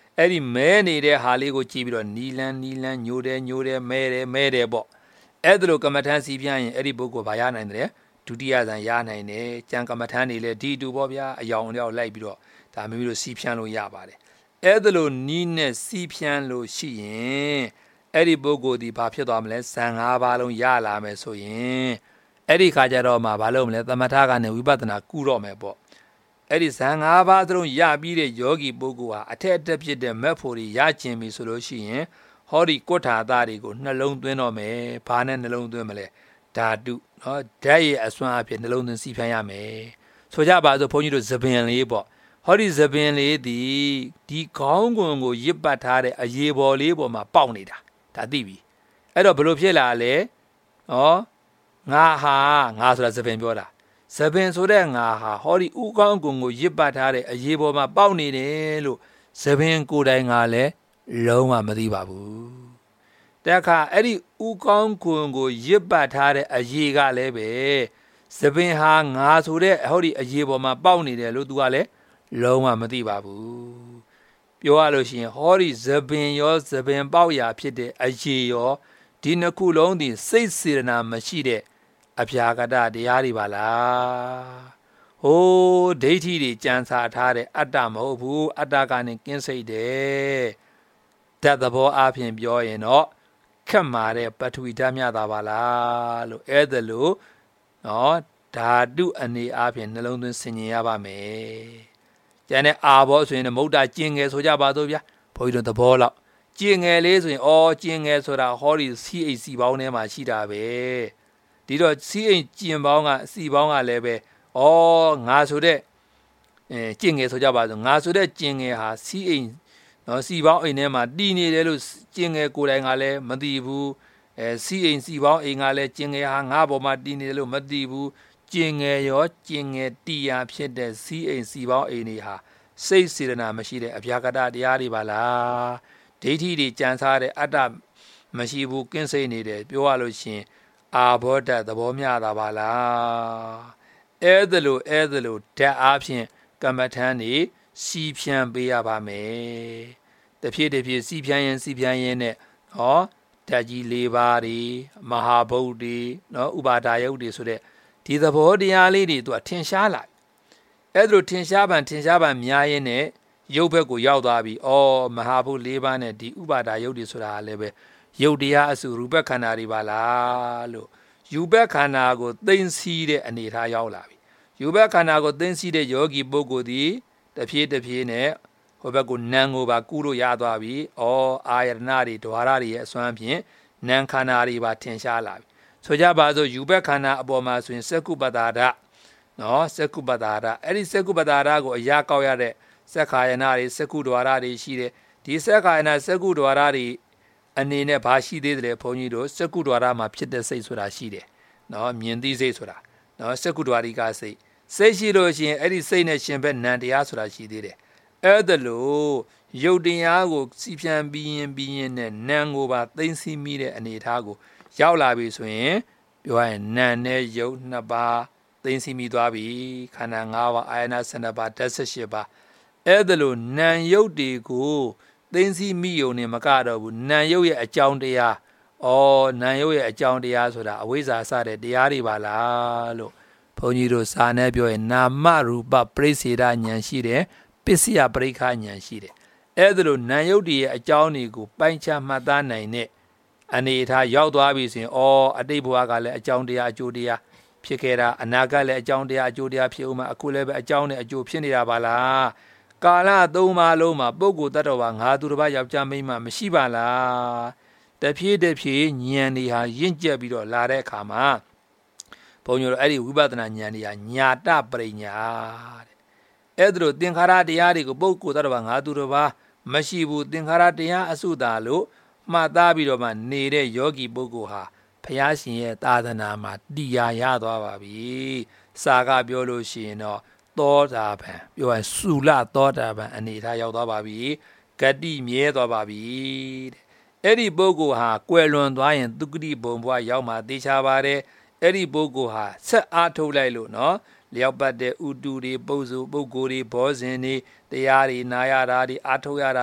အဲ့ဒီမဲနေတဲ့ဟာလေးကိုကြည့်ပြီးတော့နီလန်းညိုတယ်မဲတယ်ပေါ့အဲ့ဒါလိုကမ္မထမ်းစီးပြရင်အဲ့ဒီပုဂ္ဂိုလ်ဘာရနိုင်တယ်ဒုတိယဇန်ရနိုင်တယ်ကြံကမ္မထမ်းနေလေဒီတူပေါ့ဗျာအယောင်အလိုက်ပြီးတော့ဒါမိမိတို့စီးဖြန်းလို့ရပါတယ်အဲ့ဒါလိုနီးနဲ့စီးဖြန်းလို့ရှိရင်အဲ့ဒီပုဂ္ဂိုလ်ဒီဘာဖြစ်သွားမလဲဇန်၅ပါးလုံးရလာမယ်ဆိုရင်အဲ့ဒီခါကျတော့မှဘာလို့မလဲသမထကနေဝိပဿနာကုတော့မယ်ပေါ့အဲ့ဒီဇန်၅ပါးသလုံးရပြီးတဲ့ယောဂီပုဂ္ဂိုလ်ဟာအထက်အတက်ဖြစ်တဲ့မက်ဖို့တွေရကျင်ပြီဆိုလို့ရှိရင်ဟောဒီကုဋ္ဌာသတွေကိုနှလုံးသွင်းတော့မယ်ဘာနဲ့နှလုံးသွင်းမလဲဓာတုနော်ဓာတ်ရဲ့အစွမ်းအဖြစ်နှလုံးသွင်းစီးဖြန်းရမယ်ဆိုကြပါစို့ဘုန်းကြီးတို့သပင်လေးပေါ့ဟောဒီသပင်လေးဒီခေါင်းကွန်ကိုရစ်ပတ်ထားတဲ့အရေပေါ်လေးပေါ်မှာပေါက်နေတာဒါသိပြီအဲ့တော့ဘယ်လိုဖြစ်လာလဲဩငါဆိုတာသပင်ပြောတာသပင်ဆိုတဲ့ငါဟာဟောဒီဥကောင်းကွန်ကိုရစ်ပတ်ထားတဲ့အရေပေါ်မှာပေါက်နေတယ်လို့သပင်ကိုယ်တိုင်ကလည်းလုံးဝမသိပါဘူးတဲ့အခါအဲ့ဒီဥကောင်းကွန်ကိုရစ်ပတ်ထားတဲ့အရေကလည်းပဲသပင်ဟာငါဆိုတဲ့ဟောဒီအရေပေါ်မှာပေါက်နေတယ်လို့သူကလည်းလုံးဝမသိပါဘူးပြောရလို့ရှိရင်ဟောဒီသပင်ရောသပင်ပေါက်ရာဖြစ်တဲ့အရေရောဒီနှစ်ခုလုံးဒီစိတ်စေတနာမရှိတဲ့အပြာကတတရားတွေပါလားဟိုးဒိဋ္ဌိတွေကြံစာထားတဲ့အတ္တမဟုတ်ဘူးအတ္တကနေကင်းစိတ်တယ်ဓာတ်သဘောအပြင်ပြောရင်တော့ခက်မာတဲ့ပထဝီဓာတ်မြတာပါလားလို့အဲ့ဒါလို့နော်ဓာတုအနေအပြင်နှလုံးသွင်းဆင်ញင်ရပါမယ်ကျန်တဲ့အာဘောဆိုရင်မုဒ္ဒကျင်ငယ်ဆိုကြပါစို့ဗျာဘုန်းကြီးတို့သဘောလောက်ကျင်ငယ်လေးဆိုရင်ကျင်ငယ်ဆိုတာဟောဒီစီအိတ်စီပေါင်းထဲမှာရှိတာပဲဒီတော့စီအိတ်ကျင်ပေါင်းကစီပေါင်းကလည်းပဲငါဆိုတဲ့ကျင်ငယ်ဆိုကြပါစို့ငါဆိုတဲ့ကျင်ငယ်ဟာစီအိတ်နော်စီပေါင်းအိမ်ထဲမှာတည်နေတယ်လို့ကျင်ငယ်ကိုယ်တိုင်ကလည်းမသိဘူးစီအိမ်စီပေါင်းအိမ်ကလည်းကျင်ငယ်ဟာငါပေါ်မှာတည်နေတယ်လို့မသိဘူးကျင်ငယ်ရောကျင်ငယ်တီးရာဖြစ်တဲ့စီအိမ်စီပေါင်းအိမ်တွေဟာစိတ်စေတနာမရှိတဲ့အဗျာကတတရားတွေပါလားဒိဋ္ဌိတွေကြံစားတဲ့အတ္တမရှိဘူးကင်းစိတ်နေတယ်ပြောရလို့ရှင်အာဘောဓာတ်သဘောမျှတာပါလားအဲ့ဒါလို့ဓာတ်အားဖြင့်ကမ္မထမ်းနေစီဖြန်းပေးရပါမယ်တဖြည်းစီဖြန်းရင်နဲ့ဓာတ်ကြီး၄ပါးတွေမဟာဗုဒ္ဓတွေနော်ဥပါဒါယုတ်တွေဆိုတဲ့ဒီသဘောတရားလေးတွေသူကထင်ရှားလာအဲ့ဒါလိုထင်ရှားပန်များရင်းနဲ့ရုပ်ဘက်ကိုရောက်သွားပြီမဟာဗုဒ္ဓ၄ပါးနဲ့ဒီဥပါဒါယုတ်တွေဆိုတာလည်းပဲရုပ်တရားအစုရူပခန္ဓာတွေပါလားလို့ယူဘက်ခန္ဓာကိုသိမ့်စီးတဲ့အနေထားရောက်လာပြီယူဘက်ခန္ဓာကိုသိမ့်စီးတဲ့ယောဂီပုဂ္ဂိုလ်ဒီတဖြည်းနဲ့ဟိုဘက်ကိုနံကိုပါကူးလို့ရသွားပြီအာယတနာတွေဓဝါရတွေရဲ့အစွမ်းဖြင့်နံခန္ဓာတွေပါထင်ရှားလာပြီဆိုကြပါစို့ယူဘက်ခန္ဓာအပေါ်မှာဆိုရင်စက္ကုပ္ပတာဒနော်စက္ကုပ္ပတာဒအဲ့ဒီစက္ကုပ္ပတာဒကိုအရာကောက်ရတဲ့စက္ခာယနာတွေစက္ကုဓဝါရတွေရှိတယ်ဒီစက္ခာယနာစက္ကုဓဝါရတွေအနေနဲ့ဘာရှိသေးတယ်ဘုန်းကြီးတို့စက္ကုဓဝါရမှာဖြစ်တဲ့စိတ်ဆိုတာရှိတယ်နော်မြင်သိစိတ်ဆိုတာနော်စက္ကုဓဝါရိကစိတ်ရှိလို့ရှိရင်အဲ့ဒီစိတ်နဲ့ရှင်ဘက်နံတရားဆိုတာရှိသေးတယ်အဲ့ဒါလို့ရုပ်တရားကိုစီဖြန်းပြီးရင်နဲ့နံကိုပါသိမ့်စီမိတဲ့အနေအထားကိုရောက်လာပြီဆိုရင်ပြောရရင်နံနဲ့ရုပ်နှစ်ပါးသိမ့်စီမိသွားပြီခန္ဓာ၅ပါးအာယနာ12ပါးဓာတ်18ပါးအဲ့ဒါလို့နံရုပ်တွေကိုသိမ့်စီမိုံနဲ့မကတော့ဘူးနံရုပ်ရဲ့အကြောင်းတရားနံရုပ်ရဲ့အကြောင်းတရားဆိုတာအဝိဇ္ဇာစတဲ့တရားတွေပါလားလို့ဘုန်းကြီးတို့စာနဲ့ပြောရင်နာမရူပပရိစ္ဆေဒဉာဏ်ရှိတယ်ပစ္စယပရိက္ခဉာဏ်ရှိတယ်အဲ့ဒါလို့နံရုပ်တွေရဲ့အကြောင်းတွေကိုပိုင်းခြားမှတ်သားနိုင်တဲ့အနေအထားရောက်သွားပြီဆိုရင်အတိတ်ဘဝကလည်းအကြောင်းတရားအကျိုးတရားဖြစ်ခဲ့တာအနာဂတ်လည်းအကြောင်းတရားအကျိုးတရားဖြစ်ဦးမှာအခုလည်းပဲအကြောင်းနဲ့အကျိုးဖြစ်နေတာပါလားကာလသုံးပါးလုံးမှာပုဂ္ဂိုလ်တ attva ငါသူတစ်ပါးယောက်ျားမိန်းမမရှိပါလားတဖြည်းဉာဏ်တွေဟာရင့်ကျက်ပြီးတော့လာတဲ့အခါမှာဘုန်းကြီးတို့အဲ့ဒီဝိပဿနာဉာဏ်တွေဟာညာတပရိညာတဲ့အဲ့ဒါလို့သင်္ခါရတရားတွေကိုပုဂ္ဂိုလ်တ attva ငါသူတစ်ပါးမရှိဘူးသင်္ခါရတရားအစုတာလို့မှတ်သားပြီးတော့မှနေတဲ့ယောဂီပုဂ္ဂိုလ်ဟာဘုရားရှင်ရဲ့သာသနာမှာတရားရသွားပါပြီစာကပြောလို့ရှိရင်တော့သောတာပန်ပြောရင်သုလသောတာပန်အနေထားရောက်သွားပါပြီဂတိမြဲသွားပါပြီတဲ့အဲ့ဒီပုဂ္ဂိုလ်ဟာကွယ်လွန်သွားရင်ဒုက္ခတိဘုံဘဝရောက်မှာသိချပါတယ်အဲ့ဒီပုဂ္ဂိုလ်ဟာဆက်အားထုတ်လိုက်လို့နော်လျောက်ပတ်တဲ့ဥတုတွေပုဂ္ဂိုလ်တွေဘောဇင်တွေတရားတွေနာရတာတွေအားထုတ်ရတာတွေ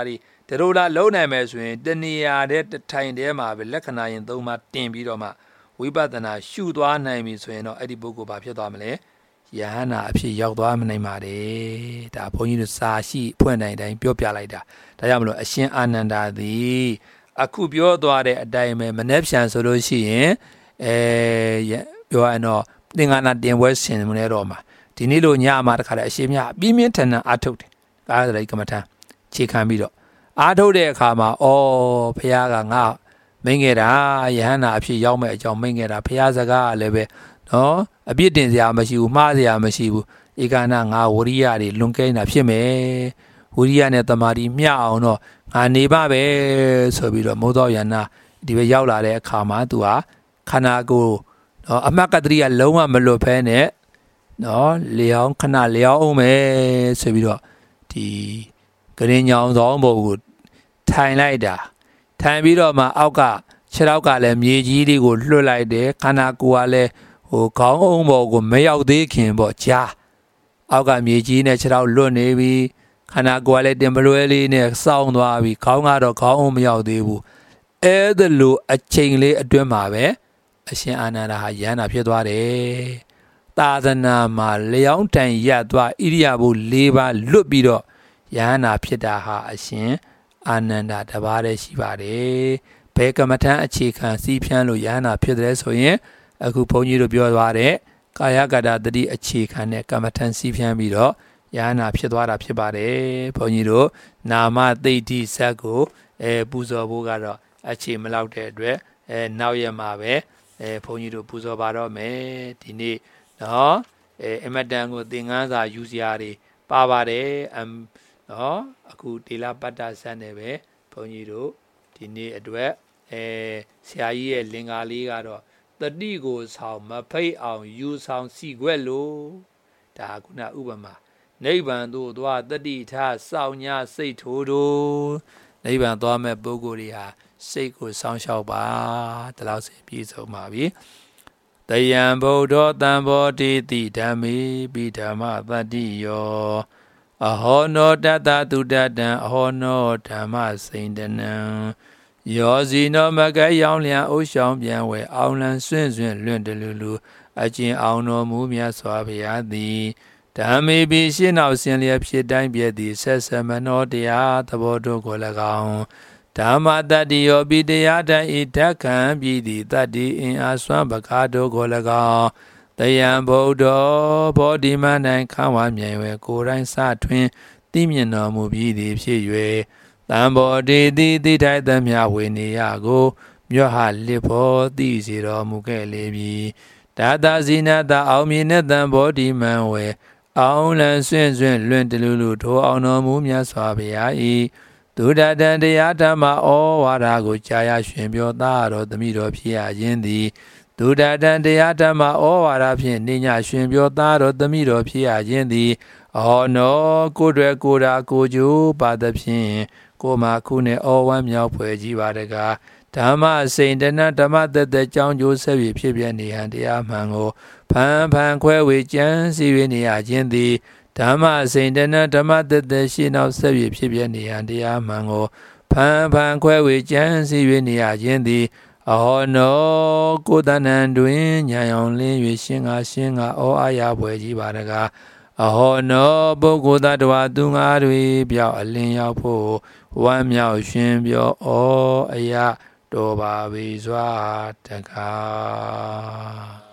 တရိုးလာလုံးနိုင်မယ်ဆိုရင်တနေရာတဲ့ထိုင်တဲ့မှာပဲလက္ခဏာရင်သုံးပါတင်ပြီးတော့မှဝိပဿနာရှုသွားနိုင်ပြီဆိုရင်တော့အဲ့ဒီပုဂ္ဂိုလ်ဘာဖြစ်သွားမလဲယဟန္တာအဖြစ်ရောက်သွားနိုင်ပါတယ်ဒါဘုန်းကြီးတို့စာရှိဖွင့်နိုင်တိုင်းပြောပြလိုက်တာဒါကြောင့်မလို့အရှင်အာနန္ဒာသည်အခုပြောသွားတဲ့အတိုင်းပဲမနှက်ဖြန်ဆိုလို့ရှိရင်ပြောရရင်တော့သင်္ကနာတင်ပွဲဆင်မနေတော့မှာဒီနေ့လိုညမှာတခါတည်းအရှင်မြတ်ပြင်းပြင်းထန်ထန်အားထုတ်တယ်ကားလိုက်ကမ္မထံခြေခံပြီးတော့အားထုတ်တဲ့အခါမှာဘုရားကငါမိန်ခဲ့တာယဟန္တာအဖြစ်ရောက်မဲ့အကြောင်းမိန်ခဲ့တာဘုရားစကားလည်းပဲနော်အပြစ်တင်စရာမရှိဘူးမှားစရာမရှိဘူးဧကနာငါဝရိယတွေလွန်ကဲနေတာဖြစ်မယ်ဝရိယနဲ့တမာတိမျှအောင်တော့ငါနေပါပဲဆိုပြီးတော့မိုးတော်ရဏဒီပဲရောက်လာတဲ့အခါမှာသူဟာခန္ဓာကိုယ်နော်အမတ်ကတရိကလုံးဝမလွတ်ဖဲနဲ့နော်လျောင်းခဏလျောင်းအောင်မယ်ဆိုပြီးတော့ဒီကရင်ညောင်ဆောင်ဘုံကိုထိုင်လိုက်တာထိုင်ပြီးတော့မှအောက်ကခြေထောက်ကလည်းမြေကြီးလေးကိုလွှတ်လိုက်တယ်ခန္ဓာကိုယ်ကလည်းခေါင်းအုံပေါ်ကိုမရောက်သေးခင်ပေါ့ကြားအောက်ကမြေကြီးနဲ့ခြေထောက်လွတ်နေပြီခန္ဓာကိုယ်ကလည်းတင်ပလွဲလေးနဲ့စောင်းသွားပြီခေါင်းကတော့ခေါင်းအုံမရောက်သေးဘူးအဲ့ဒါလိုအချိန်လေးအတွင်းမှာပဲအရှင်အာနန္ဒာဟာယဟန္တာဖြစ်သွားတယ်သာသနာမှာလျောင်းတိုင်ရပ်သွားဣရိယာပု၄ပါးလွတ်ပြီးတော့ယဟန္တာဖြစ်တာဟာအရှင်အာနန္ဒာတပါးတည်းရှိပါတယ်ဘယ်ကမ္မထံအခြေခံစီးဖြန်းလို့ယဟန္တာဖြစ်တယ်ဆိုရင်အခုဘုန်းကြီးတို့ပြောသွားတဲ့ကာယကတ္တတတိအခြေခံနဲ့ကမ္မထံစီးဖြန်းပြီးတော့ယဟန္တာဖြစ်သွားတာဖြစ်ပါတယ်ဘုန်းကြီးတို့နာမသိဋ္ဌိဇတ်ကိုပူဇော်ဖို့ကတော့အခြေမလောက်တဲ့အတွက်နောက်ရမှာပဲဘုန်းကြီးတို့ပူဇော်ပါတော့မယ်ဒီနေ့နော်အမတန်ကိုသင်္ကန်းစာယူစရာတွေပါပါတယ်နော်အခုဒေလပတ္တဇတ်နဲ့ပဲဘုန်းကြီးတို့ဒီနေ့အတွက်ဆရာကြီးရဲ့လင်္ကာလေးကတော့တတိကိုဆောင်မဖိတ်အောင်ယူဆောင်စီခွက်လို့ဒါခုနဥပမာနိဗ္ဗာန်သို့သွားတတိထားစောင့်ညာစိတ်ထိုးတို့နိဗ္ဗာန်သွားမဲ့ပုဂ္ဂိုလ်တွေဟာစိတ်ကိုစောင့်ရှောက်ပါဒီလောက်စပြည့်စုံပါပြီတယံဗုဒ္ဓတံဘောတိတိဓမ္မေပိဓမ္မပတ္တိယောအဟောနောတတတုတတံအဟောနောဓမ္မစိန်တနံယောဇီနောမကယောင်လျံအိုးရှောင်းပြန်ဝဲအောင်လန်းဆွင့်ဆွင့်လွင့်တလူလူအကျဉ်အောင်တော်မူမြတ်စွာဘုရားသည်ဓမ္မေပိရှင်းနောက်ဆင်လျက်ဖြစ်တိုင်းပြည့်သည်ဆက်ဆမနောတရားသဘောတို့ကို၎င်းဓမ္မတတ္တိယောပိတရားတံဤဓက္ခံပြည်သည်တတ္တိအင်အားစွမ်းပကားတို့ကို၎င်းတယံဗုဒ္ဓဘောဓိမန္တန်ခံဝမြိုင်ဝဲကိုယ်တိုင်စထွင်းသိမြင်တော်မူပြီးသည်ဖြစ်၍တံဘောတိတိတိထိုက်သမျှဝေနေယကိုမြတ်ဟာလစ်ဖို့သိစေတော်မူခဲ့လေပြီဒါသဇိနတအောင်မြင်တဲ့တံဘောဓိမံဝဲအောင်လန်းဆွင့်ဆွင့်လွင့်တလူလူထိုအောင်တော်မူမြတ်စွာဘုရား၏ဒုဒတံတရားဓမ္မဩဝါဒကိုကြာရရှင်ပြောသားတော်သမီးတော်ဖြစ်ရခြင်းသည်ဒုဒတံတရားဓမ္မဩဝါဒဖြင့်နိညာရှင်ပြောသားတော်သမီးတော်ဖြစ်ရခြင်းသည်အဟောနောကိုယ်တွေကိုယ်တာကိုကျိုးပါသဖြင့်ကိုမခုနဲ့ဩဝမ်းမြောက်ဖွယ်ကြီးပါတကားဓမ္မစိန်တနဓမ္မသက်သက်ကြောင်းကျိုးဆက်ပြီးဖြစ်ပြနေဟန်တရားမှန်ကိုဖန်ခွဲဝေကြံစီ၍နေရခြင်းသည်ဓမ္မစိန်တနဓမ္မသက်သက်ရှင်းနောက်ဆက်ပြီးဖြစ်ပြနေဟန်တရားမှန်ကိုဖန်ခွဲဝေကြံစီ၍နေရခြင်းသည်အဟောနောကိုယ်တဏ္ဍတွင်ညာအောင်လင်း၍ရှင်းငါဩအာရဖွယ်ကြီးပါတကားအဟောနောပုဂ္ဂိုလ်တ attva သူငါတွေပြောက်အလင်းရောက်ဖို့ဝမ်းမြောက်ရှင်ပြောအရာတော်ပါပေစွာတကား